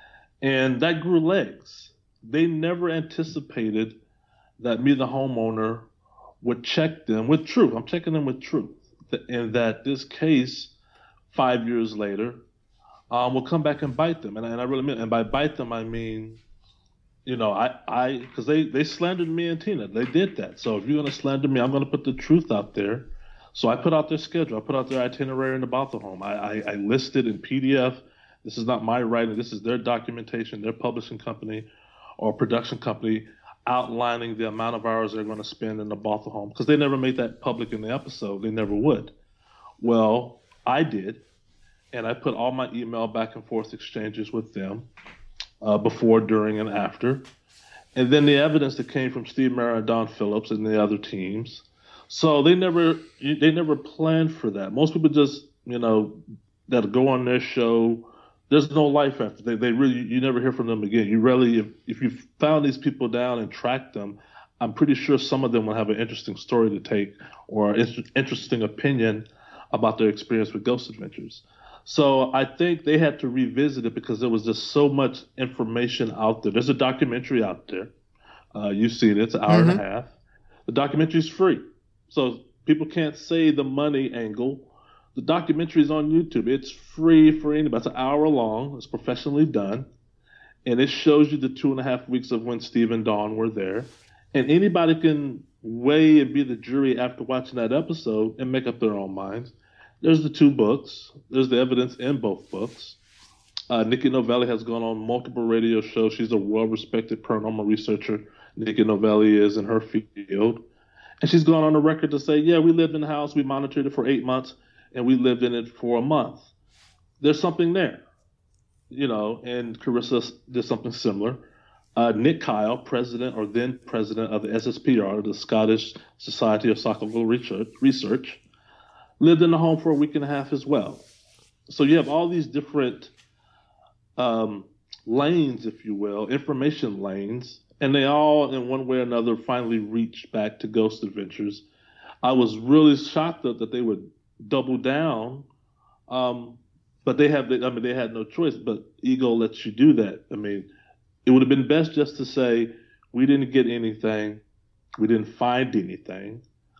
And that grew legs. They never anticipated that me, the homeowner, would check them with truth. I'm checking them with truth. And that this case, five years later, um, will come back and bite them. And, and I really mean, and by bite them, I mean, you know, I, I, because they, they slandered me and Tina. They did that. So if you're going to slander me, I'm going to put the truth out there. So I put out their schedule. I put out their itinerary in the Bothell home. I, I, I listed in P D F. This is not my writing. This is their documentation, their publishing company or production company outlining the amount of hours they're going to spend in the Bothell home, because they never made that public in the episode. They never would. Well, I did, and I put all my email back and forth exchanges with them uh, before, during, and after. And then the evidence that came from Steve Mara and Don Phillips and the other teams. So they never they never planned for that. Most people just, you know, that go on their show, there's no life after. They they really, you never hear from them again. You rarely, if, if you found these people down and tracked them, I'm pretty sure some of them will have an interesting story to take or an interesting opinion about their experience with Ghost Adventures. So I think they had to revisit it because there was just so much information out there. There's a documentary out there. Uh, you've seen it. It's an hour mm-hmm. and a half. The documentary is free. So people can't say the money angle. The documentary is on YouTube. It's free for anybody. It's an hour long. It's professionally done. And it shows you the two and a half weeks of when Steve and Dawn were there. And anybody can weigh and be the jury after watching that episode and make up their own minds. There's the two books. There's the evidence in both books. Uh, Nikki Novelli has gone on multiple radio shows. She's a well-respected paranormal researcher. Nikki Novelli is in her field. And she's gone on the record to say, yeah, we lived in the house, we monitored it for eight months, and we lived in it for a month. There's something there, you know, and Carissa did something similar. Uh, Nick Kyle, president or then president of the S S P R, the Scottish Society of Psychical Research, Research, lived in the home for a week and a half as well. So you have all these different um, lanes, if you will, information lanes, and they all, in one way or another, finally reached back to Ghost Adventures. I was really shocked that, that they would double down, um, but they have. I mean, they had no choice. But ego lets you do that. I mean, it would have been best just to say, We didn't get anything. We didn't find anything.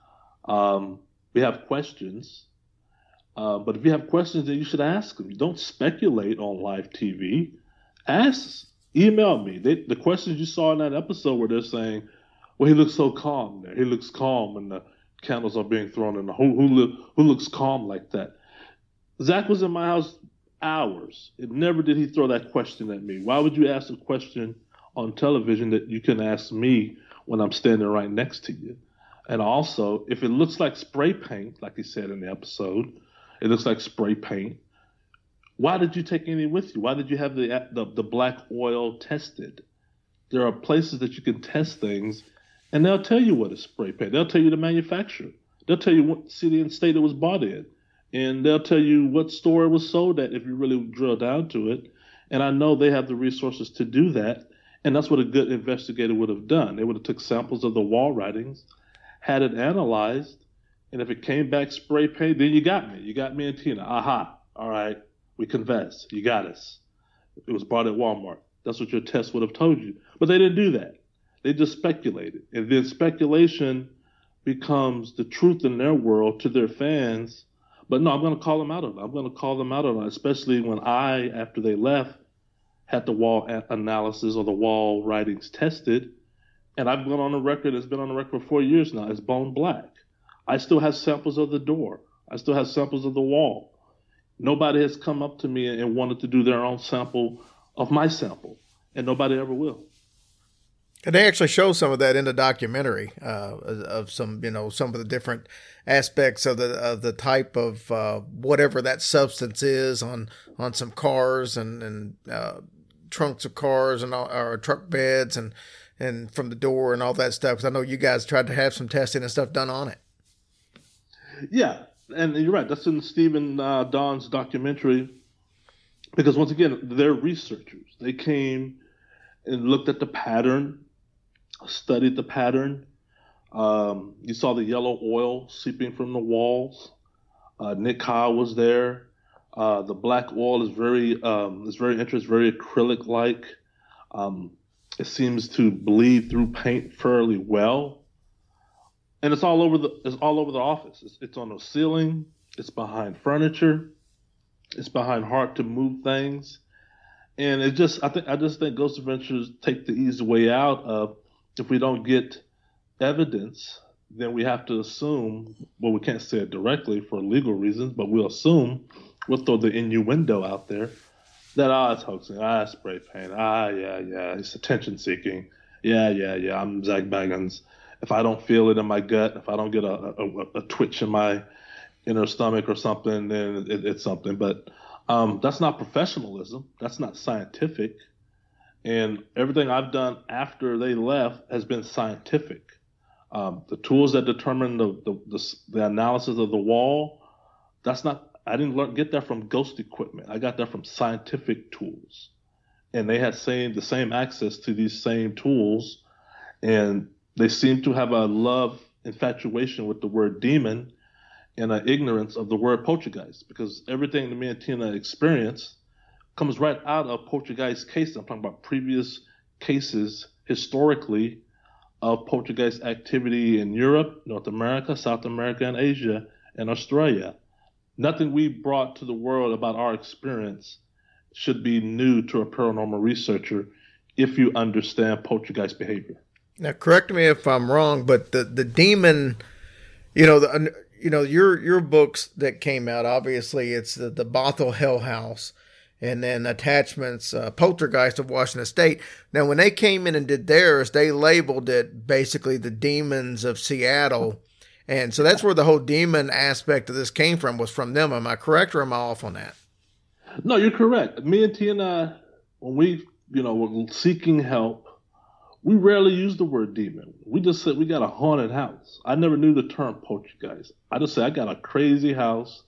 Um, we have questions. Uh, but if you have questions, then you should ask them. Don't speculate on live T V. Ask, email me. They, the questions you saw in that episode where they're saying, well, he looks so calm there. He looks calm when the candles are being thrown in. Who, who, who looks calm like that? Zach was in my house hours. It never did he throw that question at me. Why would you ask a question on television that you can ask me when I'm standing right next to you? And also, if it looks like spray paint, like he said in the episode, it looks like spray paint, why did you take any with you? Why did you have the, the the black oil tested? There are places that you can test things, and they'll tell you what is spray paint. They'll tell you the manufacturer. They'll tell you what city and state it was bought in. And they'll tell you what store it was sold at if you really drill down to it. And I know they have the resources to do that. And that's what a good investigator would have done. They would have took samples of the wall writings, had it analyzed, and if it came back spray paint, then you got me. You got me and Tina. Aha. All right. We confess. You got us. It was bought at Walmart. That's what your test would have told you. But they didn't do that. They just speculated. And then speculation becomes the truth in their world to their fans. But no, I'm going to call them out on it. I'm going to call them out on it, especially when I, after they left, had the wall a- analysis or the wall writings tested. And I've been on the record, it's been on the record for four years now, it's bone black. I still have samples of the door. I still have samples of the wall. Nobody has come up to me and wanted to do their own sample of my sample, and nobody ever will. And they actually show some of that in the documentary uh, of some, you know, some of the different aspects of the of the type of uh, whatever that substance is on on some cars and and uh, trunks of cars and all, or truck beds and and from the door and all that stuff. Because I know you guys tried to have some testing and stuff done on it. Yeah. And you're right. That's in Stephen uh, Don's documentary, because once again, they're researchers. They came and looked at the pattern, studied the pattern. Um, you saw the yellow oil seeping from the walls. Uh, Nick Kyle was there. Uh, the black oil is very, um, is very interesting, very acrylic-like. Um, it seems to bleed through paint fairly well. And it's all over the it's all over the office. It's, it's on the ceiling. It's behind furniture. It's behind hard to move things. And it just I think I just think Ghost Adventures take the easy way out of, if we don't get evidence, then we have to assume, well, we can't say it directly for legal reasons, but we'll assume, we'll throw the innuendo out there that ah, it's hoaxing, ah, it's spray paint, ah, yeah, yeah, it's attention seeking, yeah, yeah, yeah, I'm Zach Bagans. If I don't feel it in my gut, if I don't get a, a, a twitch in my inner stomach or something, then it, it's something. But um, that's not professionalism. That's not scientific. And everything I've done after they left has been scientific. Um, the tools that determine the, the, the, the analysis of the wall, that's not, I didn't learn, get that from ghost equipment. I got that from scientific tools. And they had same, the same access to these same tools. And they seem to have a love infatuation with the word demon and an ignorance of the word poltergeist, because everything that me and Tina experienced comes right out of poltergeist cases. I'm talking about previous cases historically of poltergeist activity in Europe, North America, South America, and Asia, and Australia. Nothing we brought to the world about our experience should be new to a paranormal researcher if you understand poltergeist behavior. Now, correct me if I'm wrong, but the, the demon, you know, the you know your your books that came out, obviously it's the, the Bothell Hell House, and then Attachments, uh, Poltergeist of Washington State. Now, when they came in and did theirs, they labeled it basically the Demons of Seattle, and so that's where the whole demon aspect of this came from, was from them. Am I correct, or am I off on that? No, you're correct. Me and Tina, when we you know were seeking help, we rarely use the word demon. We just said we got a haunted house. I never knew the term poltergeist. I just said I got a crazy house.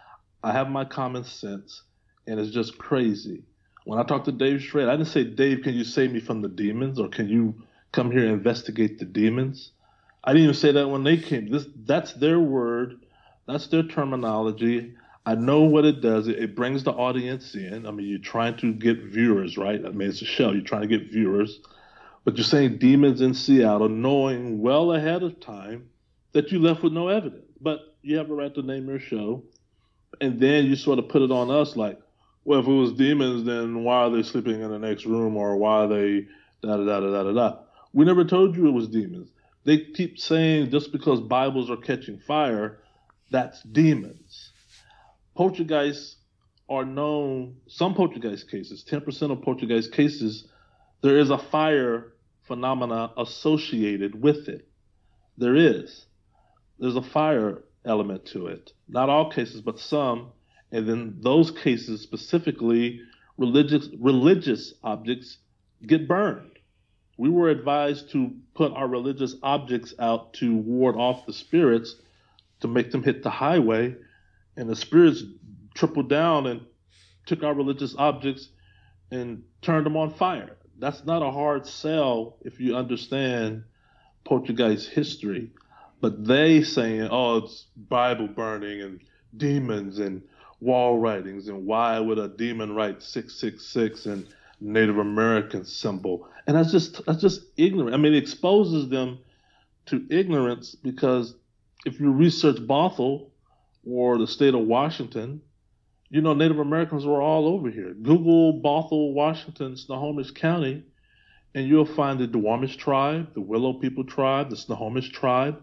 I have my common sense, and it's just crazy. When I talked to Dave Schrader, I didn't say, Dave, can you save me from the demons, or can you come here and investigate the demons? I didn't even say that when they came. This That's their word. That's their terminology. I know what it does. It, it brings the audience in. I mean, you're trying to get viewers, right? I mean, it's a show. You're trying to get viewers. But you're saying demons in Seattle, knowing well ahead of time that you left with no evidence. But you have a right to name your show. And then you sort of put it on us like, well, if it was demons, then why are they sleeping in the next room, or why are they da da da da da da? We never told you it was demons. They keep saying just because Bibles are catching fire, that's demons. Poltergeists are known, some poltergeist cases, ten percent of poltergeist cases, there is a fire phenomena associated with it. There is. There's a fire element to it. Not all cases, but some. And then those cases specifically, religious religious objects get burned. We were advised to put our religious objects out to ward off the spirits, to make them hit the highway, and the spirits tripled down and took our religious objects and turned them on fire. That's not a hard sell if you understand poltergeist history. But they saying, oh, it's Bible burning and demons and wall writings, and why would a demon write six six six and Native American symbol? And that's just that's just ignorant. I mean, it exposes them to ignorance, because if you research Bothell or the state of Washington, you know Native Americans were all over here. Google Bothell, Washington, Snohomish County, and you'll find the Duwamish tribe, the Willow People tribe, the Snohomish tribe,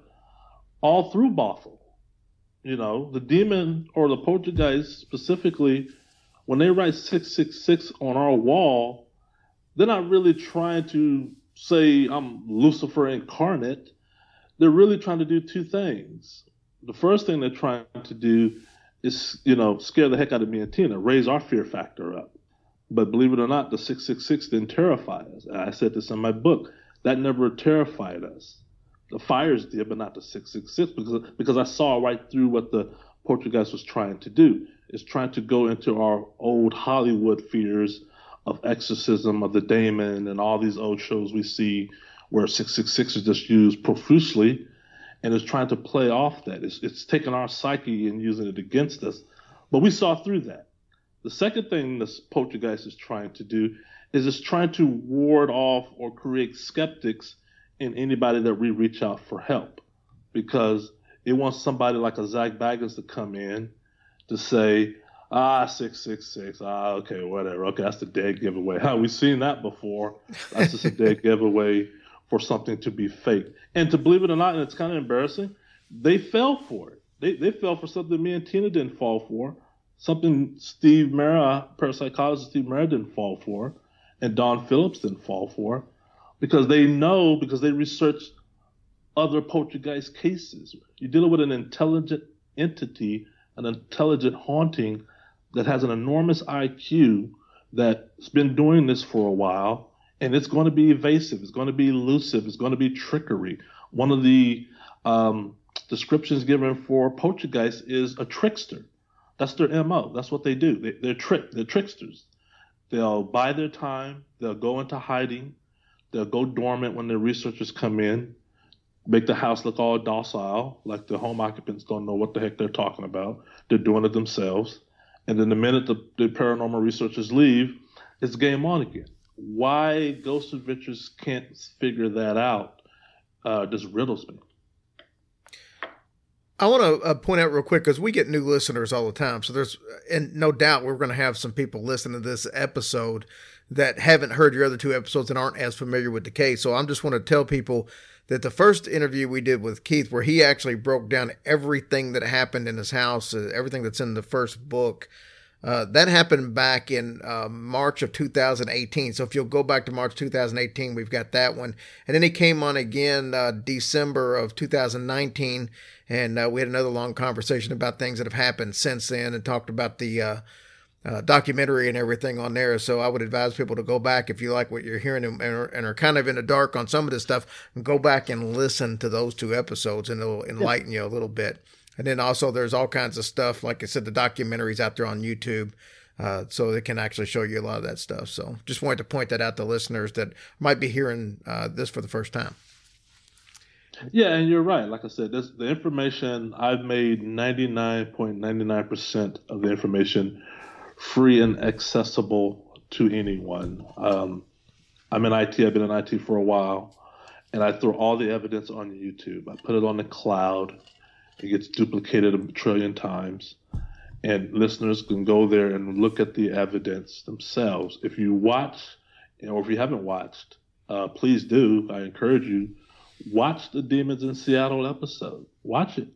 all through Bothell. You know, the demon or the poltergeist specifically, when they write six six six on our wall, they're not really trying to say I'm Lucifer incarnate. They're really trying to do two things. The first thing they're trying to do is, you know, scare the heck out of me and Tina, raise our fear factor up. But believe it or not, the six six six didn't terrify us. I said this in my book. That never terrified us. The fires did, but not the six six six, because because I saw right through what the poltergeist was trying to do. It's trying to go into our old Hollywood fears of exorcism of the daemon and all these old shows we see where six six six is just used profusely, and it's trying to play off that. It's, it's taking our psyche and using it against us. But we saw through that. The second thing this poltergeist is trying to do is it's trying to ward off or create skeptics in anybody that we reach out for help, because it wants somebody like a Zach Baggins to come in to say, ah, six six six, ah, okay, whatever. Okay, that's a dead giveaway. Huh, we've seen that before. That's just a dead giveaway for something to be fake. And to believe it or not, and it's kind of embarrassing, they fell for it. They they fell for something me and Tina didn't fall for, something Steve Mera, parapsychologist Steve Mera, didn't fall for, and Don Phillips didn't fall for, because they know, because they research other poltergeist cases. You're dealing with an intelligent entity, an intelligent haunting that has an enormous I Q that's been doing this for a while, and it's going to be evasive, it's going to be elusive, it's going to be trickery. One of the um, descriptions given for poltergeist is a trickster. That's their M O. That's what they do. They, they're trick. They're tricksters. They'll buy their time. They'll go into hiding. They'll go dormant when their researchers come in, make the house look all docile, like the home occupants don't know what the heck they're talking about. They're doing it themselves. And then the minute the, the paranormal researchers leave, it's game on again. Why Ghost Adventures can't figure that out uh, just riddles me. I want to uh, point out real quick, because we get new listeners all the time. So there's, and no doubt we're going to have some people listening to this episode that haven't heard your other two episodes and aren't as familiar with the case. So I just want to tell people that the first interview we did with Keith, where he actually broke down everything that happened in his house, uh, everything that's in the first book, uh, that happened back in uh, March of two thousand eighteen. So if you'll go back to March two thousand eighteen, we've got that one. And then he came on again uh, December of two thousand nineteen, and uh, we had another long conversation about things that have happened since then, and talked about the uh, uh, documentary and everything on there. So I would advise people to go back, if you like what you're hearing and are, and are kind of in the dark on some of this stuff, and go back and listen to those two episodes, and it'll enlighten yeah. you a little bit. And then also there's all kinds of stuff, like I said, the documentaries out there on YouTube, uh, so they can actually show you a lot of that stuff. So just wanted to point that out to listeners that might be hearing uh, this for the first time. Yeah, and you're right. Like I said, this, the information, I've made ninety-nine point nine nine percent of the information free and accessible to anyone. Um, I'm in I T. I've been in I T for a while, and I throw all the evidence on YouTube. I put it on the cloud. It gets duplicated a trillion times, and listeners can go there and look at the evidence themselves. If you watch, or if you haven't watched, uh, please do. I encourage you, watch the Demons in Seattle episode. Watch it.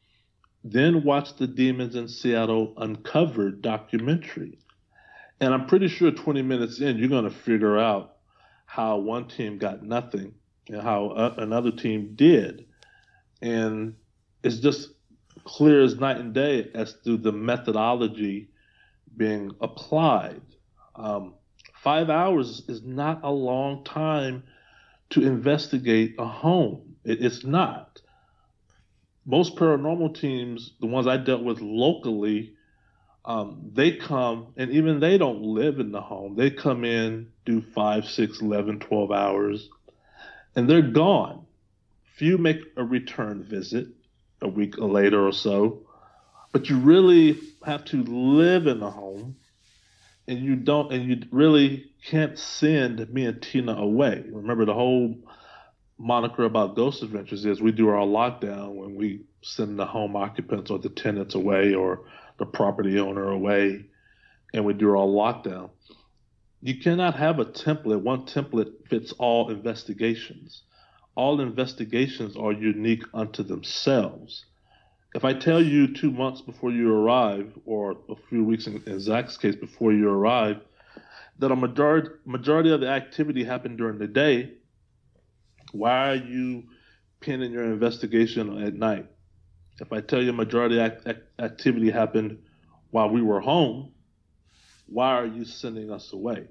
Then watch the Demons in Seattle Uncovered documentary. And I'm pretty sure twenty minutes in, you're going to figure out how one team got nothing and how uh, another team did. And it's just clear as night and day as to the methodology being applied. Um, five hours is not a long time to investigate a home. It, it's not. Most paranormal teams, the ones I dealt with locally, um, they come, and even they don't live in the home. They come in, do five, six, eleven, twelve hours, and they're gone. Few make a return visit a week later or so, but you really have to live in the home, and you don't, and you really can't send me and Tina away. Remember, the whole moniker about Ghost Adventures is we do our lockdown when we send the home occupants or the tenants away or the property owner away, and we do our lockdown. You cannot have a template. One template fits all investigations. All investigations are unique unto themselves. If I tell you two months before you arrive, or a few weeks in, in Zach's case before you arrive, that a majority, majority of the activity happened during the day, why are you pinning your investigation at night? If I tell you majority act, act, activity happened while we were home, why are you sending us away?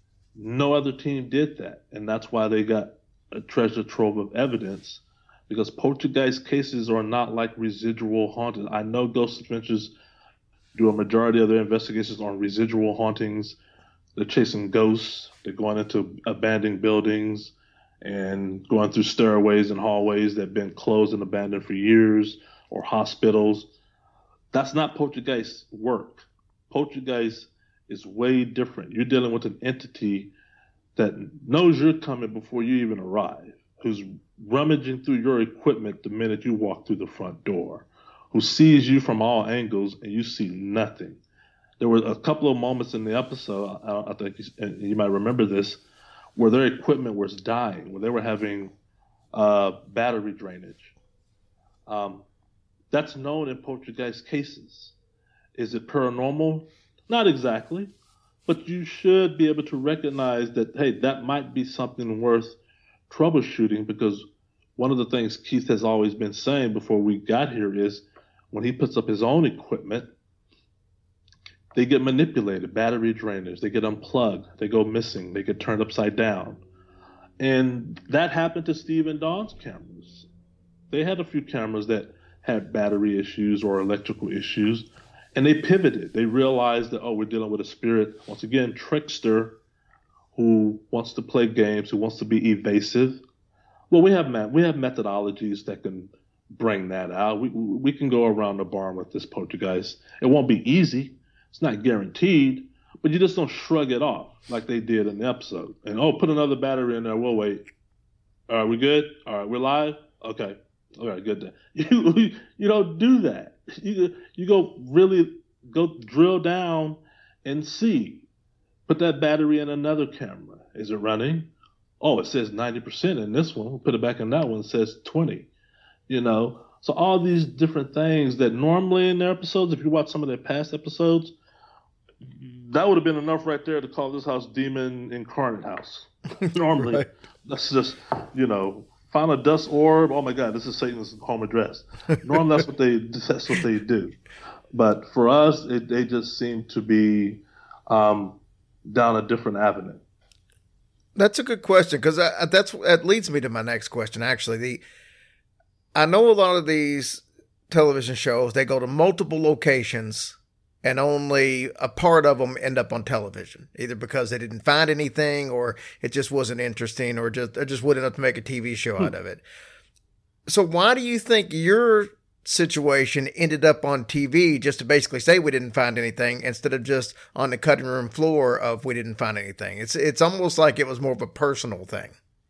No other team did that, and that's why they got a treasure trove of evidence, because poltergeist cases are not like residual hauntings. I know Ghost Adventures do a majority of their investigations on residual hauntings. They're chasing ghosts. They're going into abandoned buildings and going through stairways and hallways that have been closed and abandoned for years, or hospitals. That's not poltergeist work. Poltergeist is way different. You're dealing with an entity that knows you're coming before you even arrive, who's rummaging through your equipment the minute you walk through the front door, who sees you from all angles and you see nothing. There were a couple of moments in the episode, I, I think you, and you might remember this, where their equipment was dying, where they were having uh, battery drainage. Um, that's known in poltergeist cases. Is it paranormal? Not exactly, but you should be able to recognize that, hey, that might be something worth troubleshooting, because one of the things Keith has always been saying before we got here is when he puts up his own equipment, they get manipulated, battery drainage, they get unplugged, they go missing, they get turned upside down. And that happened to Steve and Dawn's cameras. They had a few cameras that had battery issues or electrical issues, and they pivoted. They realized that, oh, we're dealing with a spirit, once again, trickster, who wants to play games, who wants to be evasive. Well, we have we have methodologies that can bring that out. We we can go around the barn with this poltergeist. It won't be easy. It's not guaranteed, but you just don't shrug it off like they did in the episode. And, oh, put another battery in there. We'll wait. All right, we good? All right, we're live? Okay. All right, good. You you don't do that. You you go really go drill down and see. Put that battery in another camera. Is it running? Oh, it says ninety percent in this one. We'll put it back in that one. It says twenty. You know, so all these different things that normally in their episodes, if you watch some of their past episodes, that would have been enough right there to call this house Demon Incarnate House. Normally, right. That's just, you know, found a dust orb. Oh my God, this is Satan's home address. Normally, that's what they that's what they do. But for us, it, they just seem to be um, down a different avenue. That's a good question, because that's that leads me to my next question. Actually, the I know a lot of these television shows, they go to multiple locations, and only a part of them end up on television, either because they didn't find anything, or it just wasn't interesting, or just or just wouldn't have to make a T V show out of it. So why do you think your situation ended up on T V just to basically say we didn't find anything instead of just on the cutting room floor of we didn't find anything. It's it's almost like it was more of a personal thing.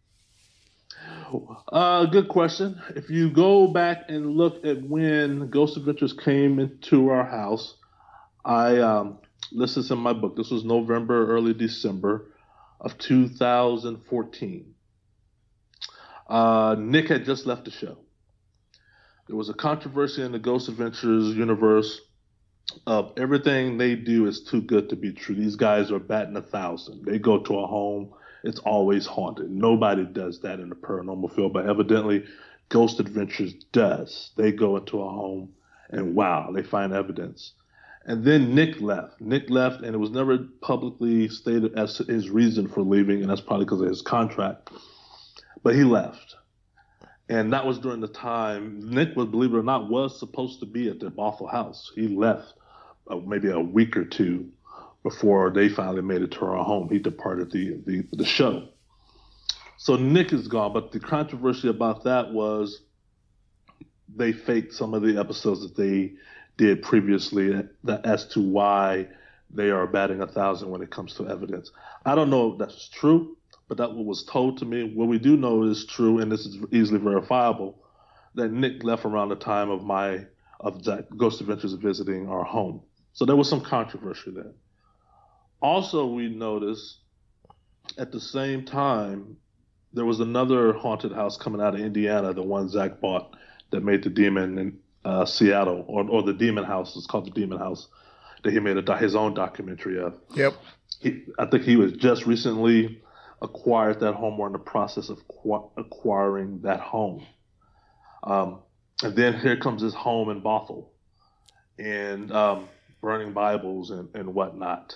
Uh, good question. If you go back and look at when Ghost Adventures came into our house, I um, this is in my book. This was November, early December of two thousand fourteen. Uh, Nick had just left the show. There was a controversy in the Ghost Adventures universe of everything they do is too good to be true. These guys are batting a thousand. They go to a home, it's always haunted. Nobody does that in the paranormal field, but evidently Ghost Adventures does. They go into a home and wow, they find evidence. And then Nick left. Nick left, and it was never publicly stated as his reason for leaving, and that's probably because of his contract. But he left. And that was during the time Nick, was, believe it or not, was supposed to be at the Bothell house. He left uh, maybe a week or two before they finally made it to our home. He departed the, the, the show. So Nick is gone, but the controversy about that was they faked some of the episodes that they did previously as to why they are batting a thousand when it comes to evidence. I don't know if that's true, but that was told to me. What we do know is true, and this is easily verifiable, that Nick left around the time of my of Zach, Ghost Adventures visiting our home. So there was some controversy there. Also, we noticed at the same time there was another haunted house coming out of Indiana, the one Zach bought that made the Demon in uh, Seattle, or, or the Demon House. It's called the Demon House, that he made a, his own documentary of. Yep. He, I think he was just recently acquired that home, or in the process of qu- acquiring that home. Um, and then here comes his home in Bothell, and um, burning Bibles and, and whatnot.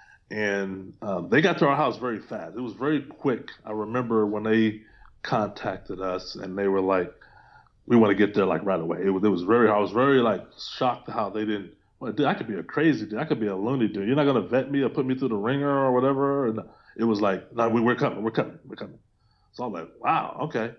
And um, they got to our house very fast. It was very quick. I remember when they contacted us, and they were like, "We want to get there like right away." It was, it was very. I was very like shocked how they didn't. Well, dude, I could be a crazy dude. I could be a loony dude. You're not gonna vet me or put me through the ringer or whatever. And it was like, "No, we, we're coming. We're coming. We're coming." So I'm like, "Wow, okay."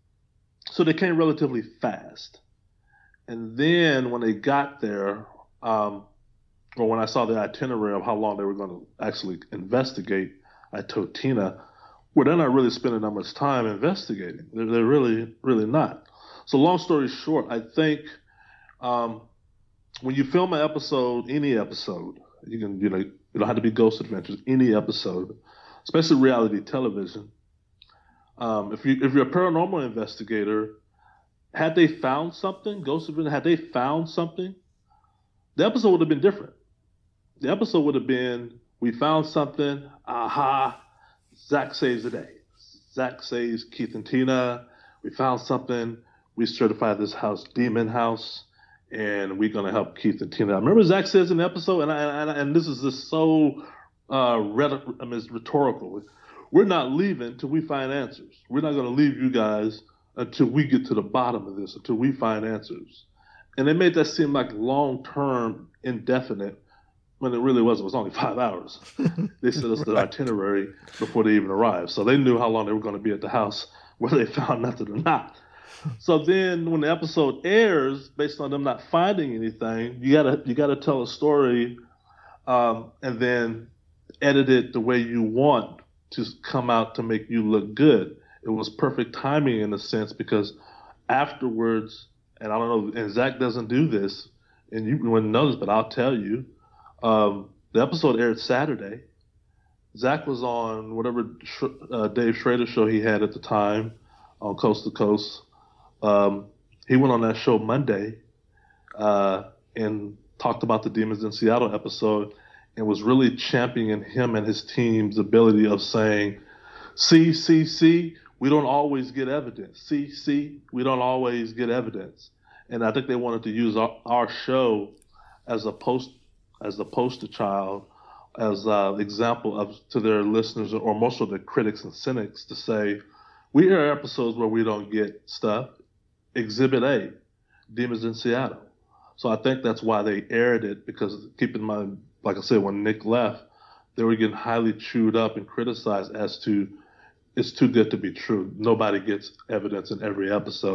So they came relatively fast, and then when they got there, um, or when I saw the itinerary of how long they were going to actually investigate, I told Tina, "Well, they're not really spending that much time investigating. They're, they're really, really not." So long story short, I think um, when you film an episode, any episode, you can, you know, you don't have to be Ghost Adventures, any episode, especially reality television. Um, if you if you're a paranormal investigator, had they found something, Ghost Adventures, had they found something, the episode would have been different. The episode would have been, we found something, aha, Zach saves the day. Zach saves Keith and Tina. We found something. We certified this house Demon House, and we're going to help Keith and Tina. I remember Zach says in the episode, and I, and, and this is just so uh, rhet- I mean, it's rhetorical. We're not leaving till we find answers. We're not going to leave you guys until we get to the bottom of this, until we find answers. And they made that seem like long-term, indefinite, when it really wasn't. It was only five hours. They set us the itinerary before they even arrived. So they knew how long they were going to be at the house, whether they found nothing or not. So then when the episode airs, based on them not finding anything, you gotta you gotta tell a story um, and then edit it the way you want to come out to make you look good. It was perfect timing in a sense, because afterwards, and I don't know, and Zach doesn't do this, and you wouldn't know this, but I'll tell you, um, the episode aired Saturday. Zach was on whatever uh, Dave Schrader show he had at the time on Coast to Coast. Um, he went on that show Monday uh, and talked about the Demons in Seattle episode, and was really championing him and his team's ability of saying, see, see, see, we don't always get evidence. See, see, we don't always get evidence. And I think they wanted to use our, our show as a post, as a poster child, as an example of to their listeners, or most of the critics and cynics, to say, we hear episodes where we don't get stuff. Exhibit A, Demons in Seattle. So I think that's why they aired it, because keep in mind, like I said, when Nick left, they were getting highly chewed up and criticized as to, it's too good to be true. Nobody gets evidence in every episode,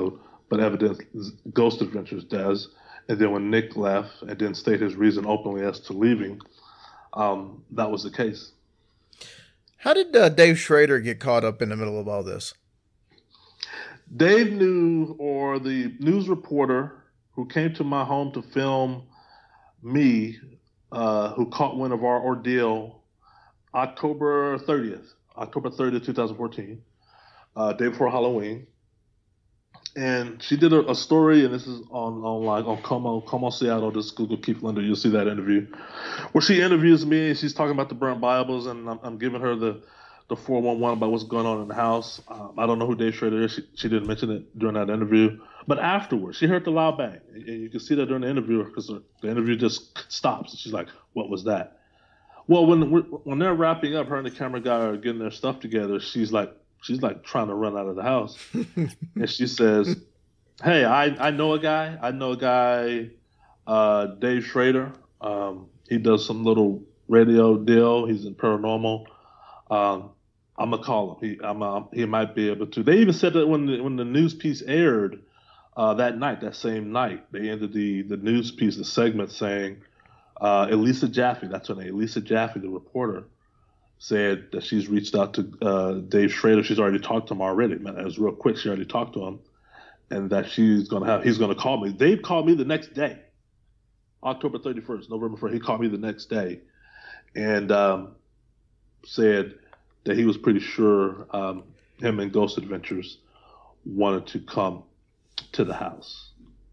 but evidently Ghost Adventures does. And then when Nick left and didn't state his reason openly as to leaving, um, that was the case. How did uh, Dave Schrader get caught up in the middle of all this? Dave knew, or the news reporter who came to my home to film me, uh, who caught wind of our ordeal October thirtieth, October thirtieth, twenty fourteen, uh, day before Halloween. And she did a, a story, and this is on online on Como, Como Seattle. Just Google Keith Linder, you'll see that interview, where she interviews me, and she's talking about the burnt Bibles, and I'm, I'm giving her the the four one one about what's going on in the house. Um, I don't know who Dave Schrader is. She, she didn't mention it during that interview, but afterwards, she heard the loud bang, and you can see that during the interview because the, the interview just stops. She's like, "What was that?" Well, when when they're wrapping up, her and the camera guy are getting their stuff together. She's like. She's like trying to run out of the house. And she says, hey, I, I know a guy. I know a guy, uh, Dave Schrader. Um, he does some little radio deal. He's in paranormal. Um, I'm going to call him. He, I'm, uh, he might be able to. They even said that when the, when the news piece aired uh, that night, that same night, they ended the, the news piece, the segment saying, uh, Elisa Jaffe, that's her name, Elisa Jaffe, the reporter, said that she's reached out to uh, Dave Schrader. She's already talked to him already. Man, it was real quick. She already talked to him, and that she's gonna have. He's gonna call me. Dave called me the next day, October thirty-first, November first. He called me the next day, and um, said that he was pretty sure um, him and Ghost Adventures wanted to come to the house,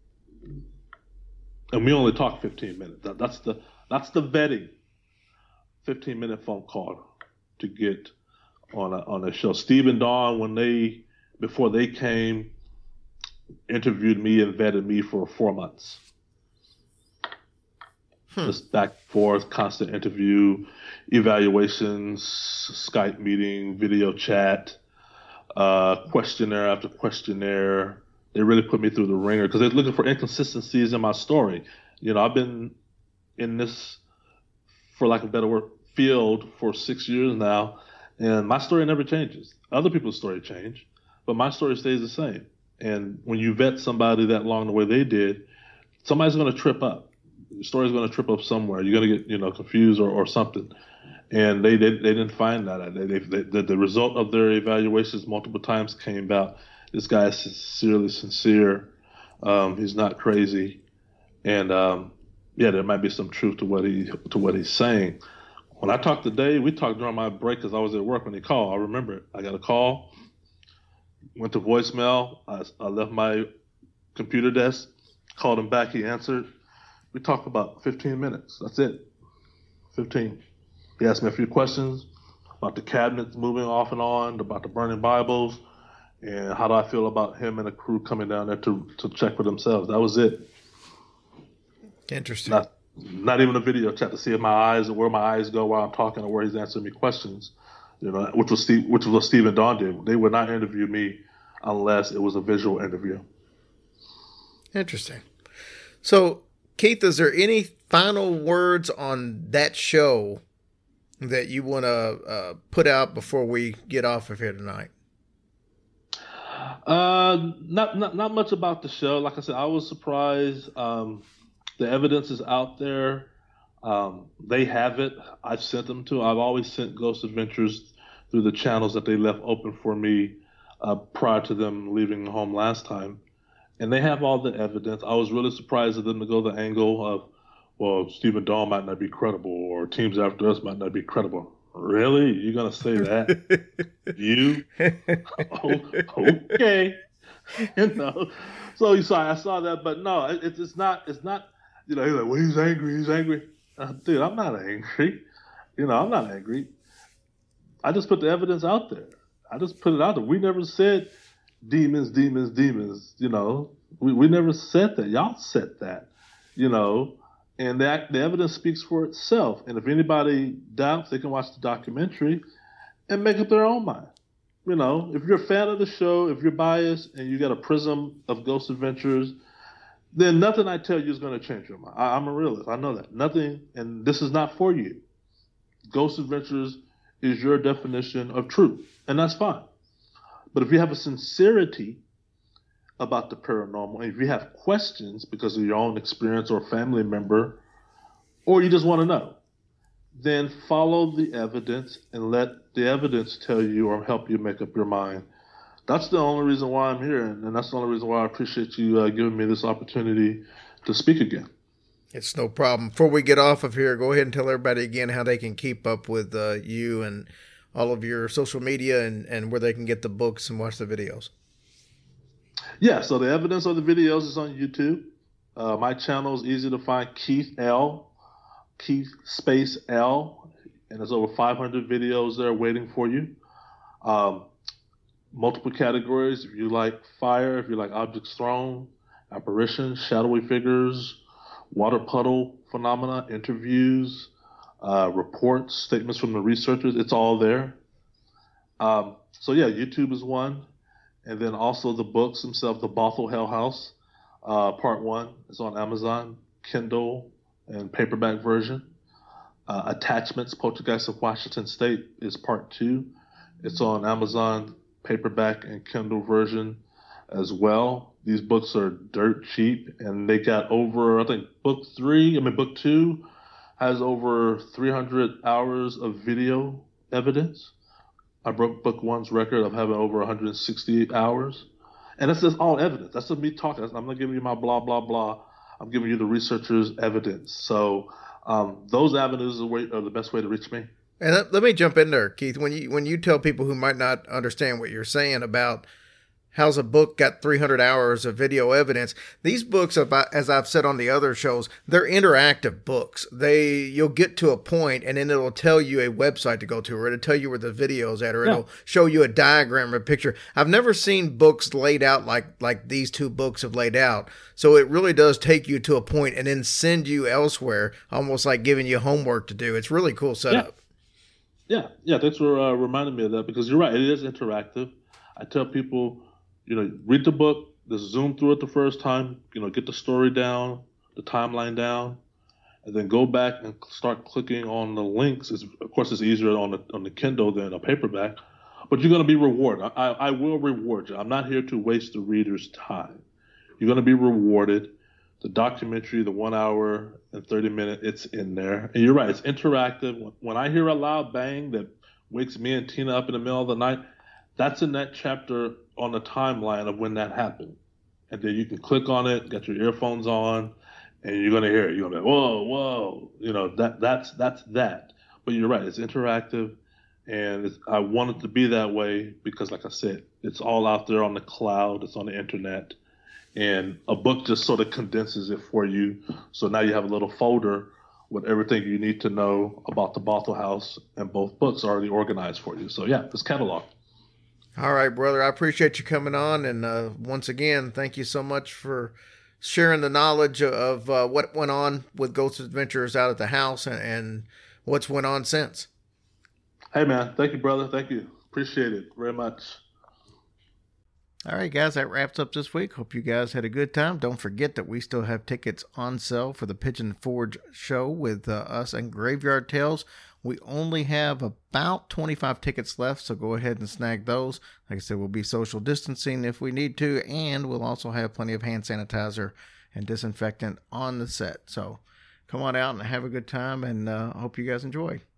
and we only talked fifteen minutes. That, that's the that's the vetting. fifteen minute phone call to get on a, on a show. Steve and Dawn, when they, before they came, interviewed me and vetted me for four months. Hmm. Just back and forth, constant interview, evaluations, Skype meeting, video chat, uh, questionnaire after questionnaire. They really put me through the ringer because they're looking for inconsistencies in my story. You know, I've been in this, for lack of a better word, field for six years now, and my story never changes. Other people's story change, but my story stays the same. And when you vet somebody that long the way they did, somebody's going to trip up. The story's going to trip up somewhere. You're going to get, you know, confused or, or something. And they, they they didn't find that. They, they, they, the, the result of their evaluations multiple times came about. This guy is sincerely sincere. Um, he's not crazy, and um, yeah, there might be some truth to what he to what he's saying. When I talked to Dave, we talked during my break because I was at work when he called. I remember it. I got a call, went to voicemail. I, I left my computer desk, called him back. He answered. We talked about fifteen minutes. That's it. fifteen. He asked me a few questions about the cabinets moving off and on, about the burning Bibles, and how do I feel about him and the crew coming down there to, to check for themselves. That was it. Interesting. Not, Not even a video chat to see if my eyes or where my eyes go while I'm talking or where he's answering me questions, you know, which was Steve, which was what Steve and Dawn did. They would not interview me unless it was a visual interview. Interesting. So, Keith, is there any final words on that show that you want to uh, put out before we get off of here tonight? Uh, not not not much about the show. Like I said, I was surprised. Um, The evidence is out there. Um, they have it. I've sent them to. I've always sent Ghost Adventures through the channels that they left open for me uh, prior to them leaving home last time. And they have all the evidence. I was really surprised at them to go the angle of, well, Steve and Dawn might not be credible, or Teams After Us might not be credible. Really? You're going to say that? You? Oh, okay. You know. So you saw, I saw that, but no, it, it's not, it's not, you know, he's like, well, he's angry, he's angry. Uh, dude, I'm not angry. You know, I'm not angry. I just put the evidence out there. I just put it out there. We never said demons, demons, demons, you know. We we never said that. Y'all said that, you know. And that the evidence speaks for itself. And if anybody doubts, they can watch the documentary and make up their own mind. You know, if you're a fan of the show, if you're biased and you got a prism of Ghost Adventures, then nothing I tell you is going to change your mind. I, I'm a realist. I know that. Nothing, and this is not for you. Ghost Adventures is your definition of truth, and that's fine. But if you have a sincerity about the paranormal, if you have questions because of your own experience or family member, or you just want to know, then follow the evidence and let the evidence tell you or help you make up your mind. That's the only reason why I'm here, and that's the only reason why I appreciate you uh, giving me this opportunity to speak again. It's no problem. Before we get off of here, go ahead and tell everybody again how they can keep up with uh, you and all of your social media and, and where they can get the books and watch the videos. Yeah, so the evidence of the videos is on YouTube. Uh, my channel is easy to find, Keith L. Keith space L. And there's over five hundred videos there waiting for you. Um, multiple categories. If you like fire, if you like objects thrown, apparitions, shadowy figures, water puddle phenomena, interviews, uh, reports, statements from the researchers, it's all there. Um, so yeah, YouTube is one. And then also the books themselves, The Bothell Hell House, uh, part one is on Amazon, Kindle, and paperback version. Uh, Attachments, Poltergeist of Washington State is part two. It's on Amazon, paperback and Kindle version as well. These books are dirt cheap, and they got over, I think book three, I mean book two has over three hundred hours of video evidence. I broke book one's record of having over one hundred sixty-eight hours. And that's just all evidence. That's just me talking. I'm not giving you my blah, blah, blah. I'm giving you the researchers' evidence. So um, those avenues are the, way, are the best way to reach me. And let, let me jump in there, Keith. When you when you tell people who might not understand what you're saying about how's a book got three hundred hours of video evidence, these books, as I've said on the other shows, they're interactive books. They you'll get to a point, and then it'll tell you a website to go to, or it'll tell you where the video's at, or Yeah. it'll show you a diagram or a picture. I've never seen books laid out like like these two books have laid out. So it really does take you to a point and then send you elsewhere, almost like giving you homework to do. It's really cool setup. Yeah, yeah. Thanks for uh, reminding me of that, because you're right. It is interactive. I tell people, you know, read the book, just zoom through it the first time, you know, get the story down, the timeline down, and then go back and start clicking on the links. It's, of course, it's easier on the on the Kindle than a paperback, but you're going to be rewarded. I, I will reward you. I'm not here to waste the reader's time. You're going to be rewarded. The documentary, the one hour and thirty minute, it's in there. And you're right, it's interactive. When, when I hear a loud bang that wakes me and Tina up in the middle of the night, that's in that chapter on the timeline of when that happened. And then you can click on it, get your earphones on, and you're going to hear it. You're going to be like, whoa, whoa. You know, that that's that's that. But you're right, it's interactive. And it's, I want it to be that way because, like I said, it's all out there on the cloud. It's on the internet. And a book just sort of condenses it for you. So now you have a little folder with everything you need to know about the Bothell House, and both books are already organized for you. So yeah, it's cataloged. All right, brother. I appreciate you coming on. And uh, once again, thank you so much for sharing the knowledge of uh, what went on with Ghost Adventures out at the house and, and what's went on since. Hey, man. Thank you, brother. Thank you. Appreciate it very much. All right, guys, that wraps up this week. Hope you guys had a good time. Don't forget that we still have tickets on sale for the Pigeon Forge show with uh, us and Graveyard Tales. We only have about twenty-five tickets left, so go ahead and snag those. Like I said, we'll be social distancing if we need to, and we'll also have plenty of hand sanitizer and disinfectant on the set. So come on out and have a good time, and uh, hope you guys enjoy.